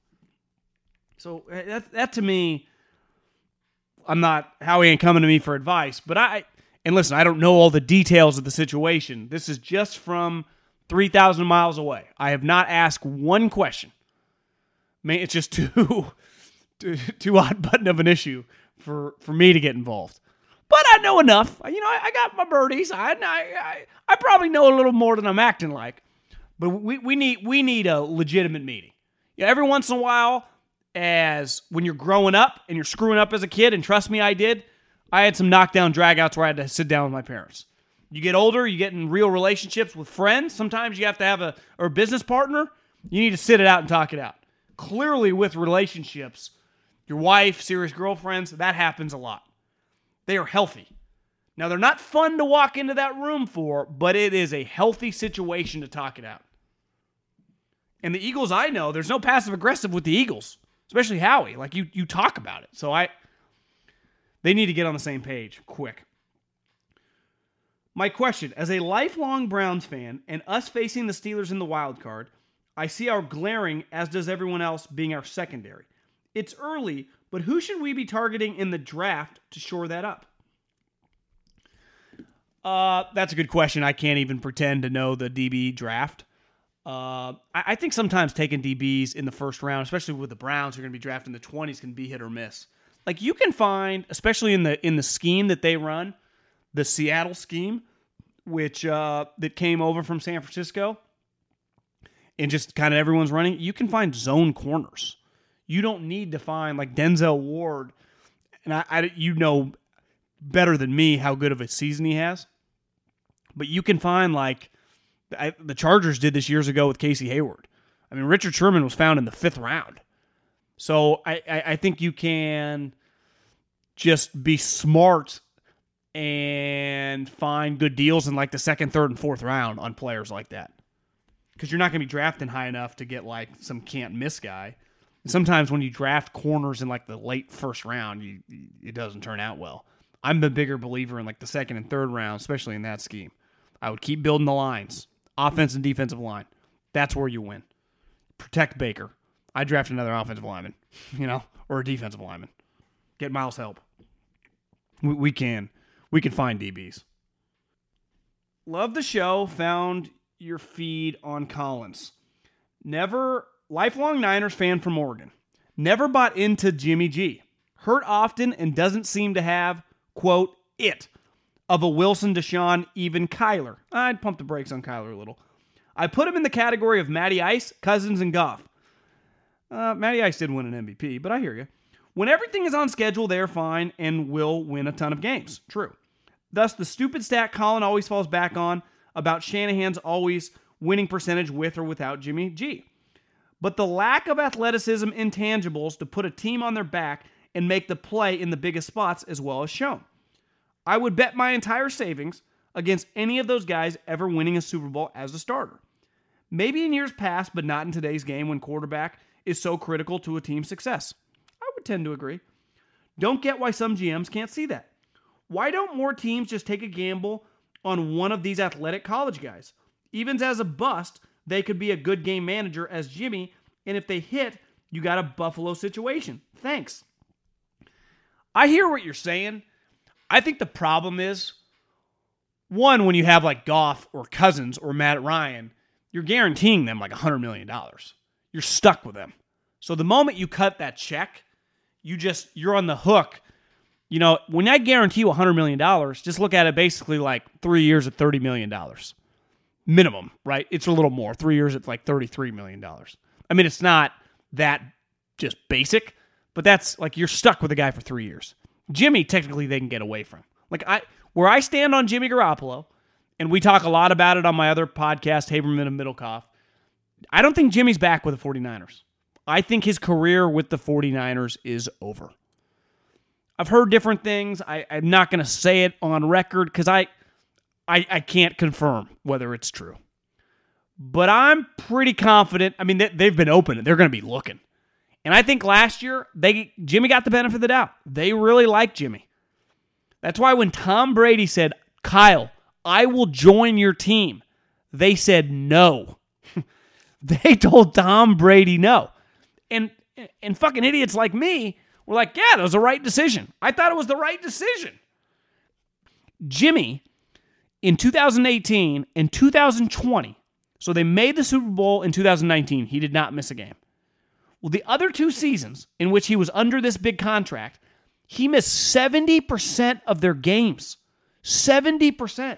So that to me, Howie ain't coming to me for advice, but and listen, I don't know all the details of the situation. This is just from 3,000 miles away. I have not asked one question. Man, it's just too hot button of an issue for me to get involved. But I know enough. I got my birdies. I probably know a little more than I'm acting like. But we need a legitimate meeting. Every once in a while, as when you're growing up and you're screwing up as a kid, and trust me, I had some knockdown dragouts where I had to sit down with my parents. You get older, you get in real relationships with friends. Sometimes you have to have a business partner. You need to sit it out and talk it out. Clearly, with relationships, your wife, serious girlfriends, that happens a lot. They are healthy. Now, they're not fun to walk into that room for, but it is a healthy situation to talk it out. And the Eagles, I know, there's no passive-aggressive with the Eagles, especially Howie. Like, you talk about it. So they need to get on the same page quick. My question, as a lifelong Browns fan and us facing the Steelers in the wild card, I see our glaring, as does everyone else, being our secondary. It's early, but who should we be targeting in the draft to shore that up? That's a good question. I can't even pretend to know the DB draft. I think sometimes taking DBs in the first round, especially with the Browns who are going to be drafted in the 20s, can be hit or miss. Like, you can find, especially in the scheme that they run, the Seattle scheme, which that came over from San Francisco, and just kind of everyone's running, you can find zone corners. You don't need to find, like, Denzel Ward, and you know better than me how good of a season he has, but you can find, like, the Chargers did this years ago with Casey Hayward. I mean, Richard Sherman was found in the 5th round. So I think you can just be smart and find good deals in, like, the 2nd, 3rd, and 4th round on players like that. Because you're not going to be drafting high enough to get, like, some can't-miss guy. And sometimes when you draft corners in, like, the late 1st round, it doesn't turn out well. I'm the bigger believer in, like, the 2nd and 3rd round, especially in that scheme. I would keep building the lines. Offense and defensive line. That's where you win. Protect Baker. I draft another offensive lineman, or a defensive lineman. Get Miles help. We can find DBs. Love the show. Found your feed on Collins. Lifelong Niners fan from Oregon. Never bought into Jimmy G. Hurt often and doesn't seem to have, quote, it of a Wilson, Deshaun, even Kyler. I'd pump the brakes on Kyler a little. I put him in the category of Matty Ice, Cousins, and Goff. Matty Ice did win an MVP, but I hear you. When everything is on schedule, they're fine and will win a ton of games. True. Thus, the stupid stat Colin always falls back on about Shanahan's always winning percentage with or without Jimmy G. But the lack of athleticism intangibles to put a team on their back and make the play in the biggest spots as well as shown. I would bet my entire savings against any of those guys ever winning a Super Bowl as a starter. Maybe in years past, but not in today's game when quarterback is so critical to a team's success. I would tend to agree. Don't get why some GMs can't see that. Why don't more teams just take a gamble on one of these athletic college guys? Even as a bust, they could be a good game manager as Jimmy, and if they hit, you got a Buffalo situation. Thanks. I hear what you're saying. I think the problem is, one, when you have like Goff or Cousins or Matt Ryan, you're guaranteeing them like $100 million. You're stuck with them. So the moment you cut that check, you're on the hook. You know, when I guarantee you $100 million, just look at it basically like 3 years at $30 million. Minimum, right? It's a little more. 3 years at like $33 million. I mean, it's not that just basic, but that's like you're stuck with a guy for 3 years. Jimmy, technically, they can get away from. Like where I stand on Jimmy Garoppolo, and we talk a lot about it on my other podcast, Haberman and Middlecoff, I don't think Jimmy's back with the 49ers. I think his career with the 49ers is over. I've heard different things. I'm not going to say it on record because I can't confirm whether it's true. But I'm pretty confident. I mean, they've been open and they're going to be looking. And I think last year, Jimmy got the benefit of the doubt. They really liked Jimmy. That's why when Tom Brady said, Kyle, I will join your team, they said no. They told Tom Brady no. And fucking idiots like me were like, yeah, that was the right decision. I thought it was the right decision. Jimmy, in 2018 and 2020, so they made the Super Bowl in 2019. He did not miss a game. Well, the other 2 seasons in which he was under this big contract, he missed 70% of their games. 70%.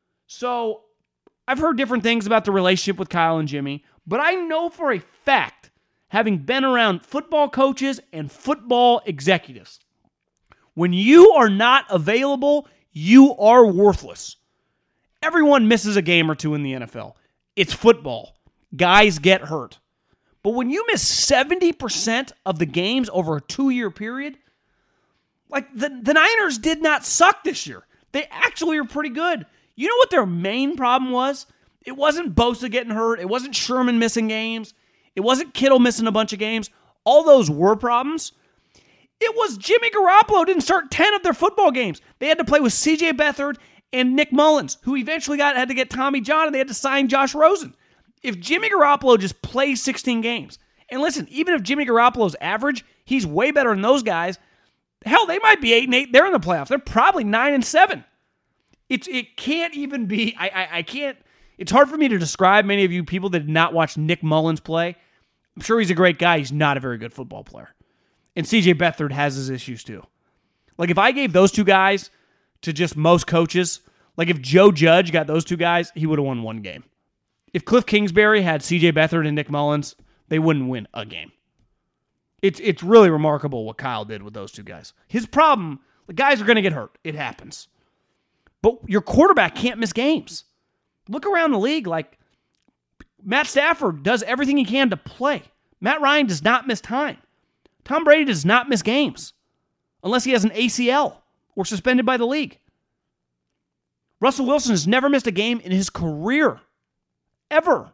So I've heard different things about the relationship with Kyle and Jimmy, but I know for a fact, having been around football coaches and football executives, when you are not available, you are worthless. Everyone misses a game or two in the NFL. It's football. Guys get hurt. But when you miss 70% of the games over a 2-year period, like the Niners did not suck this year. They actually are pretty good. You know what their main problem was? It wasn't Bosa getting hurt. It wasn't Sherman missing games. It wasn't Kittle missing a bunch of games. All those were problems. It was Jimmy Garoppolo didn't start 10 of their football games. They had to play with C.J. Beathard and Nick Mullins, who eventually had to get Tommy John, and they had to sign Josh Rosen. If Jimmy Garoppolo just plays 16 games, and listen, even if Jimmy Garoppolo's average, he's way better than those guys. Hell, they might be 8-8. They're in the playoffs. They're probably 9-7. It can't even be. I can't. It's hard for me to describe many of you people that did not watch Nick Mullins play. I'm sure he's a great guy. He's not a very good football player. And C.J. Beathard has his issues too. Like if I gave those 2 guys to just most coaches, like if Joe Judge got those 2 guys, he would have won 1 game. If Cliff Kingsbury had C.J. Beathard and Nick Mullins, they wouldn't win a game. It's really remarkable what Kyle did with those 2 guys. His problem, the guys are going to get hurt. It happens. But your quarterback can't miss games. Look around the league. Like Matt Stafford does everything he can to play. Matt Ryan does not miss time. Tom Brady does not miss games unless he has an ACL or suspended by the league. Russell Wilson has never missed a game in his career. Ever.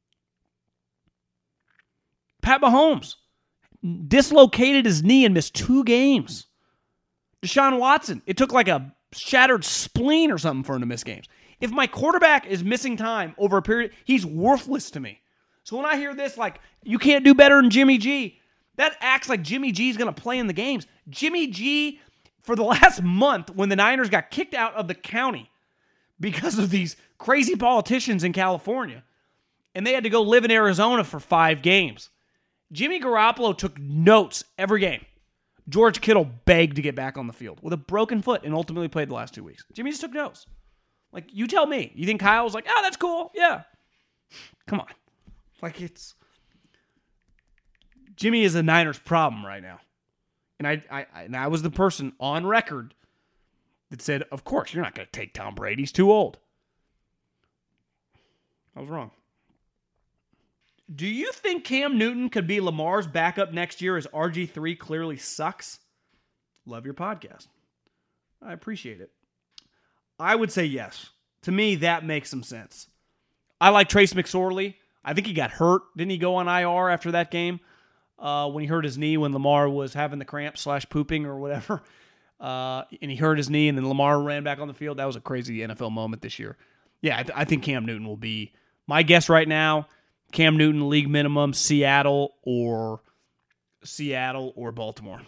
Pat Mahomes dislocated his knee and missed 2 games. Deshaun Watson, it took like a shattered spleen or something for him to miss games. If my quarterback is missing time over a period, he's worthless to me. So when I hear this, like, you can't do better than Jimmy G, that acts like Jimmy G is going to play in the games. Jimmy G, for the last month, when the Niners got kicked out of the county because of these crazy politicians in California, and they had to go live in Arizona for 5 games, Jimmy Garoppolo took notes every game. George Kittle begged to get back on the field with a broken foot and ultimately played the last 2 weeks. Jimmy just took notes. Like, you tell me. You think Kyle was like, oh, that's cool. Yeah. Come on. Like, it's... Jimmy is a Niners problem right now. And I was the person on record that said, of course, you're not going to take Tom Brady. He's too old. I was wrong. Do you think Cam Newton could be Lamar's backup next year as RG3 clearly sucks? Love your podcast. I appreciate it. I would say yes. To me, that makes some sense. I like Trace McSorley. I think he got hurt. Didn't he go on IR after that game? when he hurt his knee when Lamar was having the cramp / pooping or whatever. And he hurt his knee, and then Lamar ran back on the field. That was a crazy NFL moment this year. Yeah, I think Cam Newton will be my guess right now. Cam Newton, league minimum, Seattle or Baltimore.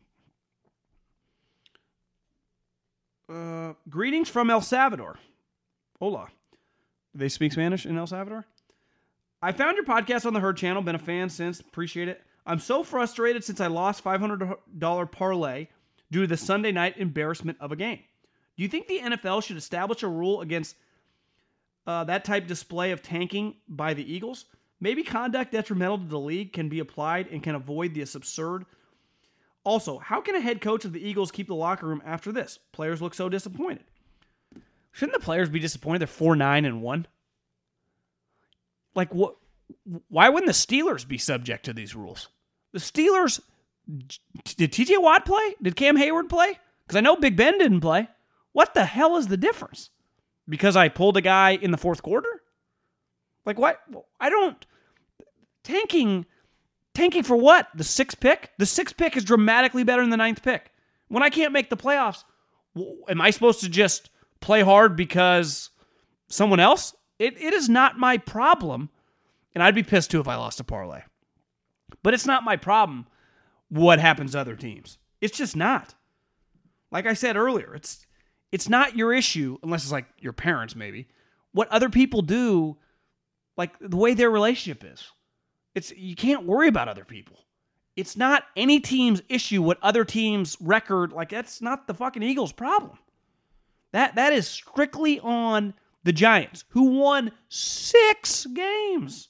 Greetings from El Salvador. Hola. They speak Spanish in El Salvador? I found your podcast on the Herd channel. Been a fan since. Appreciate it. I'm so frustrated since I lost $500 parlay due to the Sunday night embarrassment of a game. Do you think the NFL should establish a rule against that type display of tanking by the Eagles? Maybe conduct detrimental to the league can be applied and can avoid this absurd. Also, how can a head coach of the Eagles keep the locker room after this? Players look so disappointed. Shouldn't the players be disappointed? They're 4-9-1. Like, what? Why wouldn't the Steelers be subject to these rules? The Steelers, did TJ Watt play? Did Cam Hayward play? Because I know Big Ben didn't play. What the hell is the difference? Because I pulled a guy in the fourth quarter? Like, what? I don't. Tanking for what? The sixth pick? The sixth pick is dramatically better than the ninth pick. When I can't make the playoffs, am I supposed to just play hard because someone else? It is not my problem. And I'd be pissed too if I lost a parlay. But it's not my problem what happens to other teams. It's just not. Like I said earlier, it's not your issue, unless it's like your parents maybe, what other people do, like the way their relationship is. You can't worry about other people. It's not any team's issue what other teams' record, like that's not the fucking Eagles' problem. That is strictly on the Giants, who won 6 games.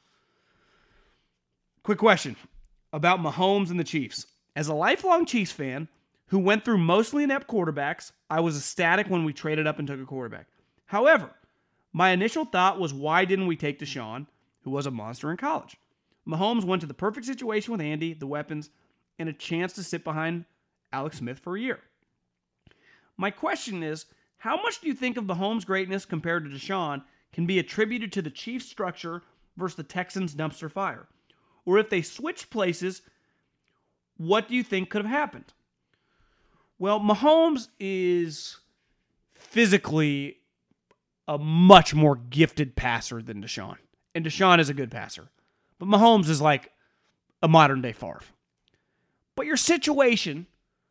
Quick question about Mahomes and the Chiefs. As a lifelong Chiefs fan who went through mostly inept quarterbacks, I was ecstatic when we traded up and took a quarterback. However, my initial thought was, why didn't we take Deshaun, who was a monster in college? Mahomes went to the perfect situation with Andy, the weapons, and a chance to sit behind Alex Smith for a year. My question is, how much do you think of Mahomes' greatness compared to Deshaun can be attributed to the Chiefs' structure versus the Texans' dumpster fire? Or if they switched places, what do you think could have happened? Well, Mahomes is physically a much more gifted passer than Deshaun. And Deshaun is a good passer. But Mahomes is like a modern-day Favre. But your situation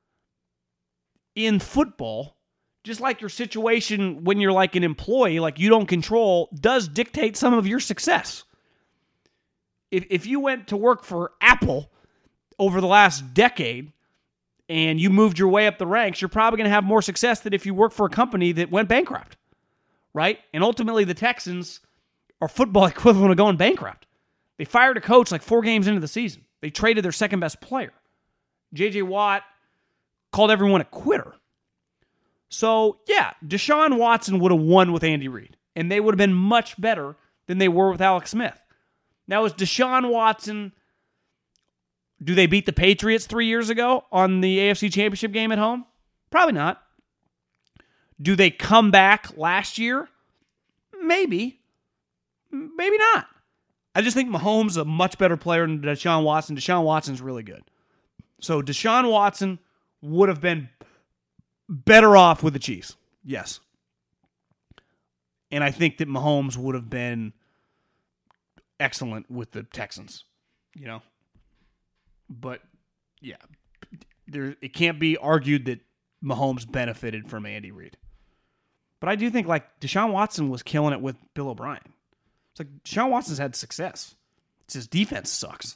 in football, just like your situation when you're like an employee, like you don't control, does dictate some of your success. If you went to work for Apple over the last decade and you moved your way up the ranks, you're probably going to have more success than if you work for a company that went bankrupt, right? And ultimately, the Texans are football equivalent of going bankrupt. They fired a coach like 4 games into the season. They traded their second best player. J.J. Watt called everyone a quitter. So, yeah, Deshaun Watson would have won with Andy Reid, and they would have been much better than they were with Alex Smith. Now, is Deshaun Watson, do they beat the Patriots 3 years ago on the AFC Championship game at home? Probably not. Do they come back last year? Maybe. Maybe not. I just think Mahomes is a much better player than Deshaun Watson. Deshaun Watson's really good. So Deshaun Watson would have been better off with the Chiefs. Yes. And I think that Mahomes would have been excellent with the Texans, you know. But, yeah, it can't be argued that Mahomes benefited from Andy Reid. But I do think, like, Deshaun Watson was killing it with Bill O'Brien. It's like Deshaun Watson's had success. It's his defense sucks.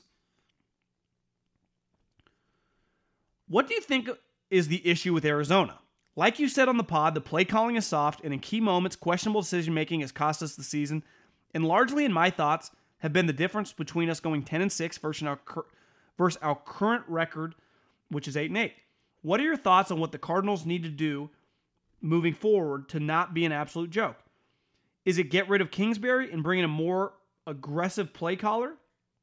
What do you think is the issue with Arizona? Like you said on the pod, the play calling is soft, and in key moments, questionable decision-making has cost us the season, and largely, in my thoughts, have been the difference between us going 10-6 versus our current record, which is 8-8. What are your thoughts on what the Cardinals need to do moving forward to not be an absolute joke? Is it get rid of Kingsbury and bring in a more aggressive play caller?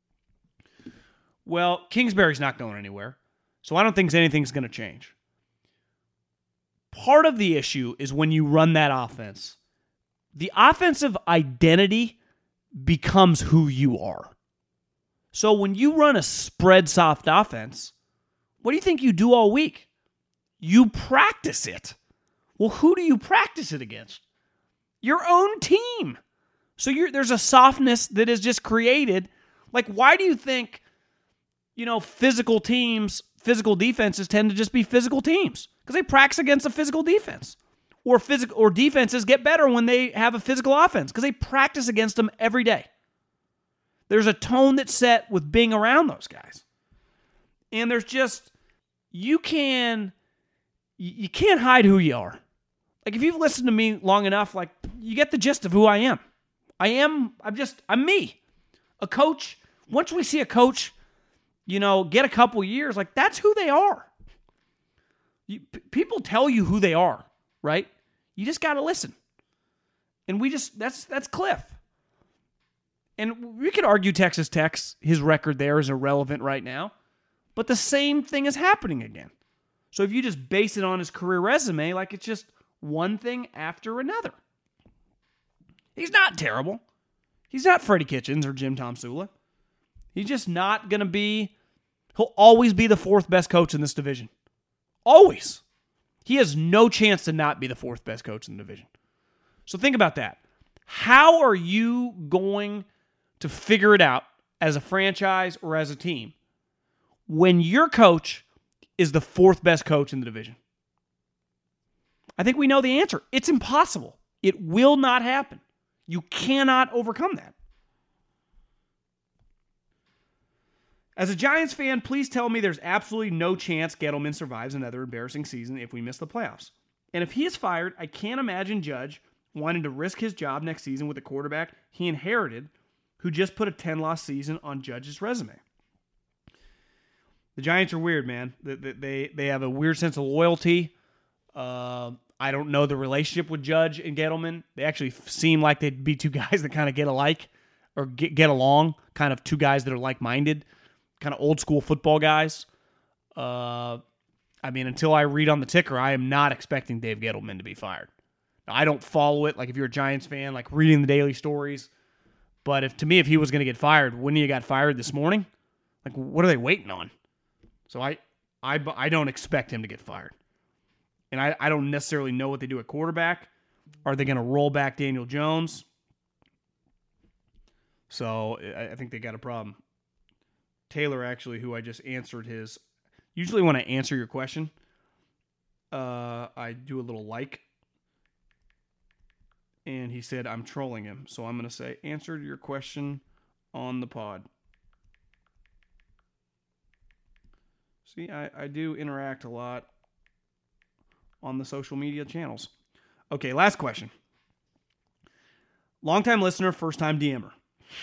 Well, Kingsbury's not going anywhere, so I don't think anything's going to change. Part of the issue is when you run that offense, the offensive identity becomes who you are. So when you run a spread soft offense, what do you think you do all week? You practice it. Well, who do you practice it against? Your own team. So there's a softness that is just created. Like, why do you think, physical defenses tend to just be physical teams? Because they practice against a physical defense. Or defenses get better when they have a physical offense because they practice against them every day. There's a tone that's set with being around those guys. And there's just, you can't hide who you are. Like, if you've listened to me long enough, like, you get the gist of who I am. I'm me. A coach, once we see a coach, get a couple years, like, that's who they are. People tell you who they are, right? You just got to listen. And that's Cliff. And we could argue Texas Tech's, his record there is irrelevant right now. But the same thing is happening again. So if you just base it on his career resume, like, it's just one thing after another. He's not terrible. He's not Freddie Kitchens or Jim Tomsula. He's just not going to be, he'll always be the fourth best coach in this division. Always. He has no chance to not be the fourth best coach in the division. So think about that. How are you going to figure it out as a franchise or as a team when your coach is the fourth best coach in the division? I think we know the answer. It's impossible. It will not happen. You cannot overcome that. As a Giants fan, please tell me there's absolutely no chance Gettleman survives another embarrassing season if we miss the playoffs. And if he is fired, I can't imagine Judge wanting to risk his job next season with a quarterback he inherited who just put a 10-loss season on Judge's resume. The Giants are weird, man. They have a weird sense of loyalty. I don't know the relationship with Judge and Gettleman. They actually seem like they'd be two guys that kind of get alike or get along, kind of two guys that are like-minded, kind of old-school football guys. Until I read on the ticker, I am not expecting Dave Gettleman to be fired. Now, I don't follow it, like if you're a Giants fan, like reading the daily stories. But if he was going to get fired, wouldn't he have got fired this morning? Like, what are they waiting on? So I don't expect him to get fired. And I don't necessarily know what they do at quarterback. Are they going to roll back Daniel Jones? So I think they got a problem. Taylor, actually, who I just answered his... Usually when I answer your question, I do a little like. And he said, I'm trolling him. So I'm going to say, answered your question on the pod. See, I do interact a lot on the social media channels. Okay, last question. Longtime listener, first-time DMer.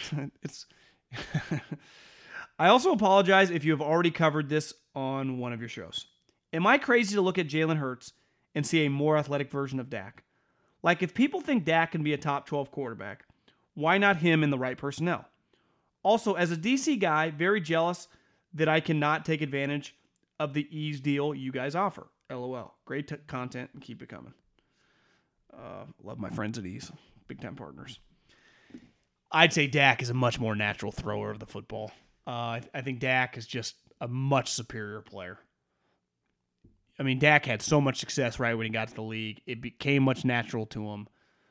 I also apologize if you have already covered this on one of your shows. Am I crazy to look at Jalen Hurts and see a more athletic version of Dak? Like, if people think Dak can be a top 12 quarterback, why not him in the right personnel? Also, as a DC guy, very jealous that I cannot take advantage of the ease deal you guys offer. LOL. Great content and keep it coming. Love my friends at Ease. Big time partners. I'd say Dak is a much more natural thrower of the football. I think Dak is just a much superior player. I mean, Dak had so much success right when he got to the league. It became much natural to him.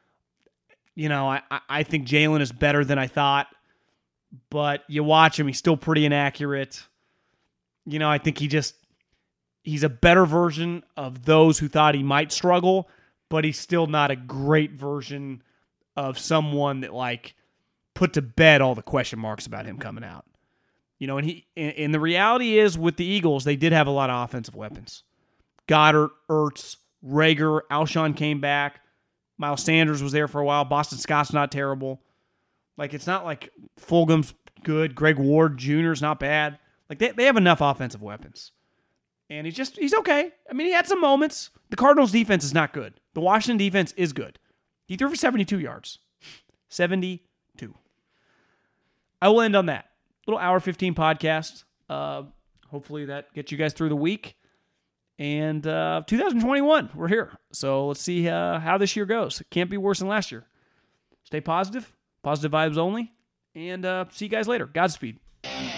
I think Jalen is better than I thought, but you watch him, he's still pretty inaccurate. I think he's a better version of those who thought he might struggle, but he's still not a great version of someone that, like, put to bed all the question marks about him coming out. And the reality is with the Eagles, they did have a lot of offensive weapons. Goddard, Ertz, Rager, Alshon came back. Miles Sanders was there for a while. Boston Scott's not terrible. Like, it's not like Fulgham's good. Greg Ward Jr. is not bad. Like, they have enough offensive weapons. And he's okay. I mean, he had some moments. The Cardinals' defense is not good. The Washington defense is good. He threw for 72 yards. 72. I will end on that. Little hour 15 podcast. Hopefully that gets you guys through the week. And 2021, we're here. So let's see how this year goes. It can't be worse than last year. Stay positive. Positive vibes only. And see you guys later. Godspeed. you.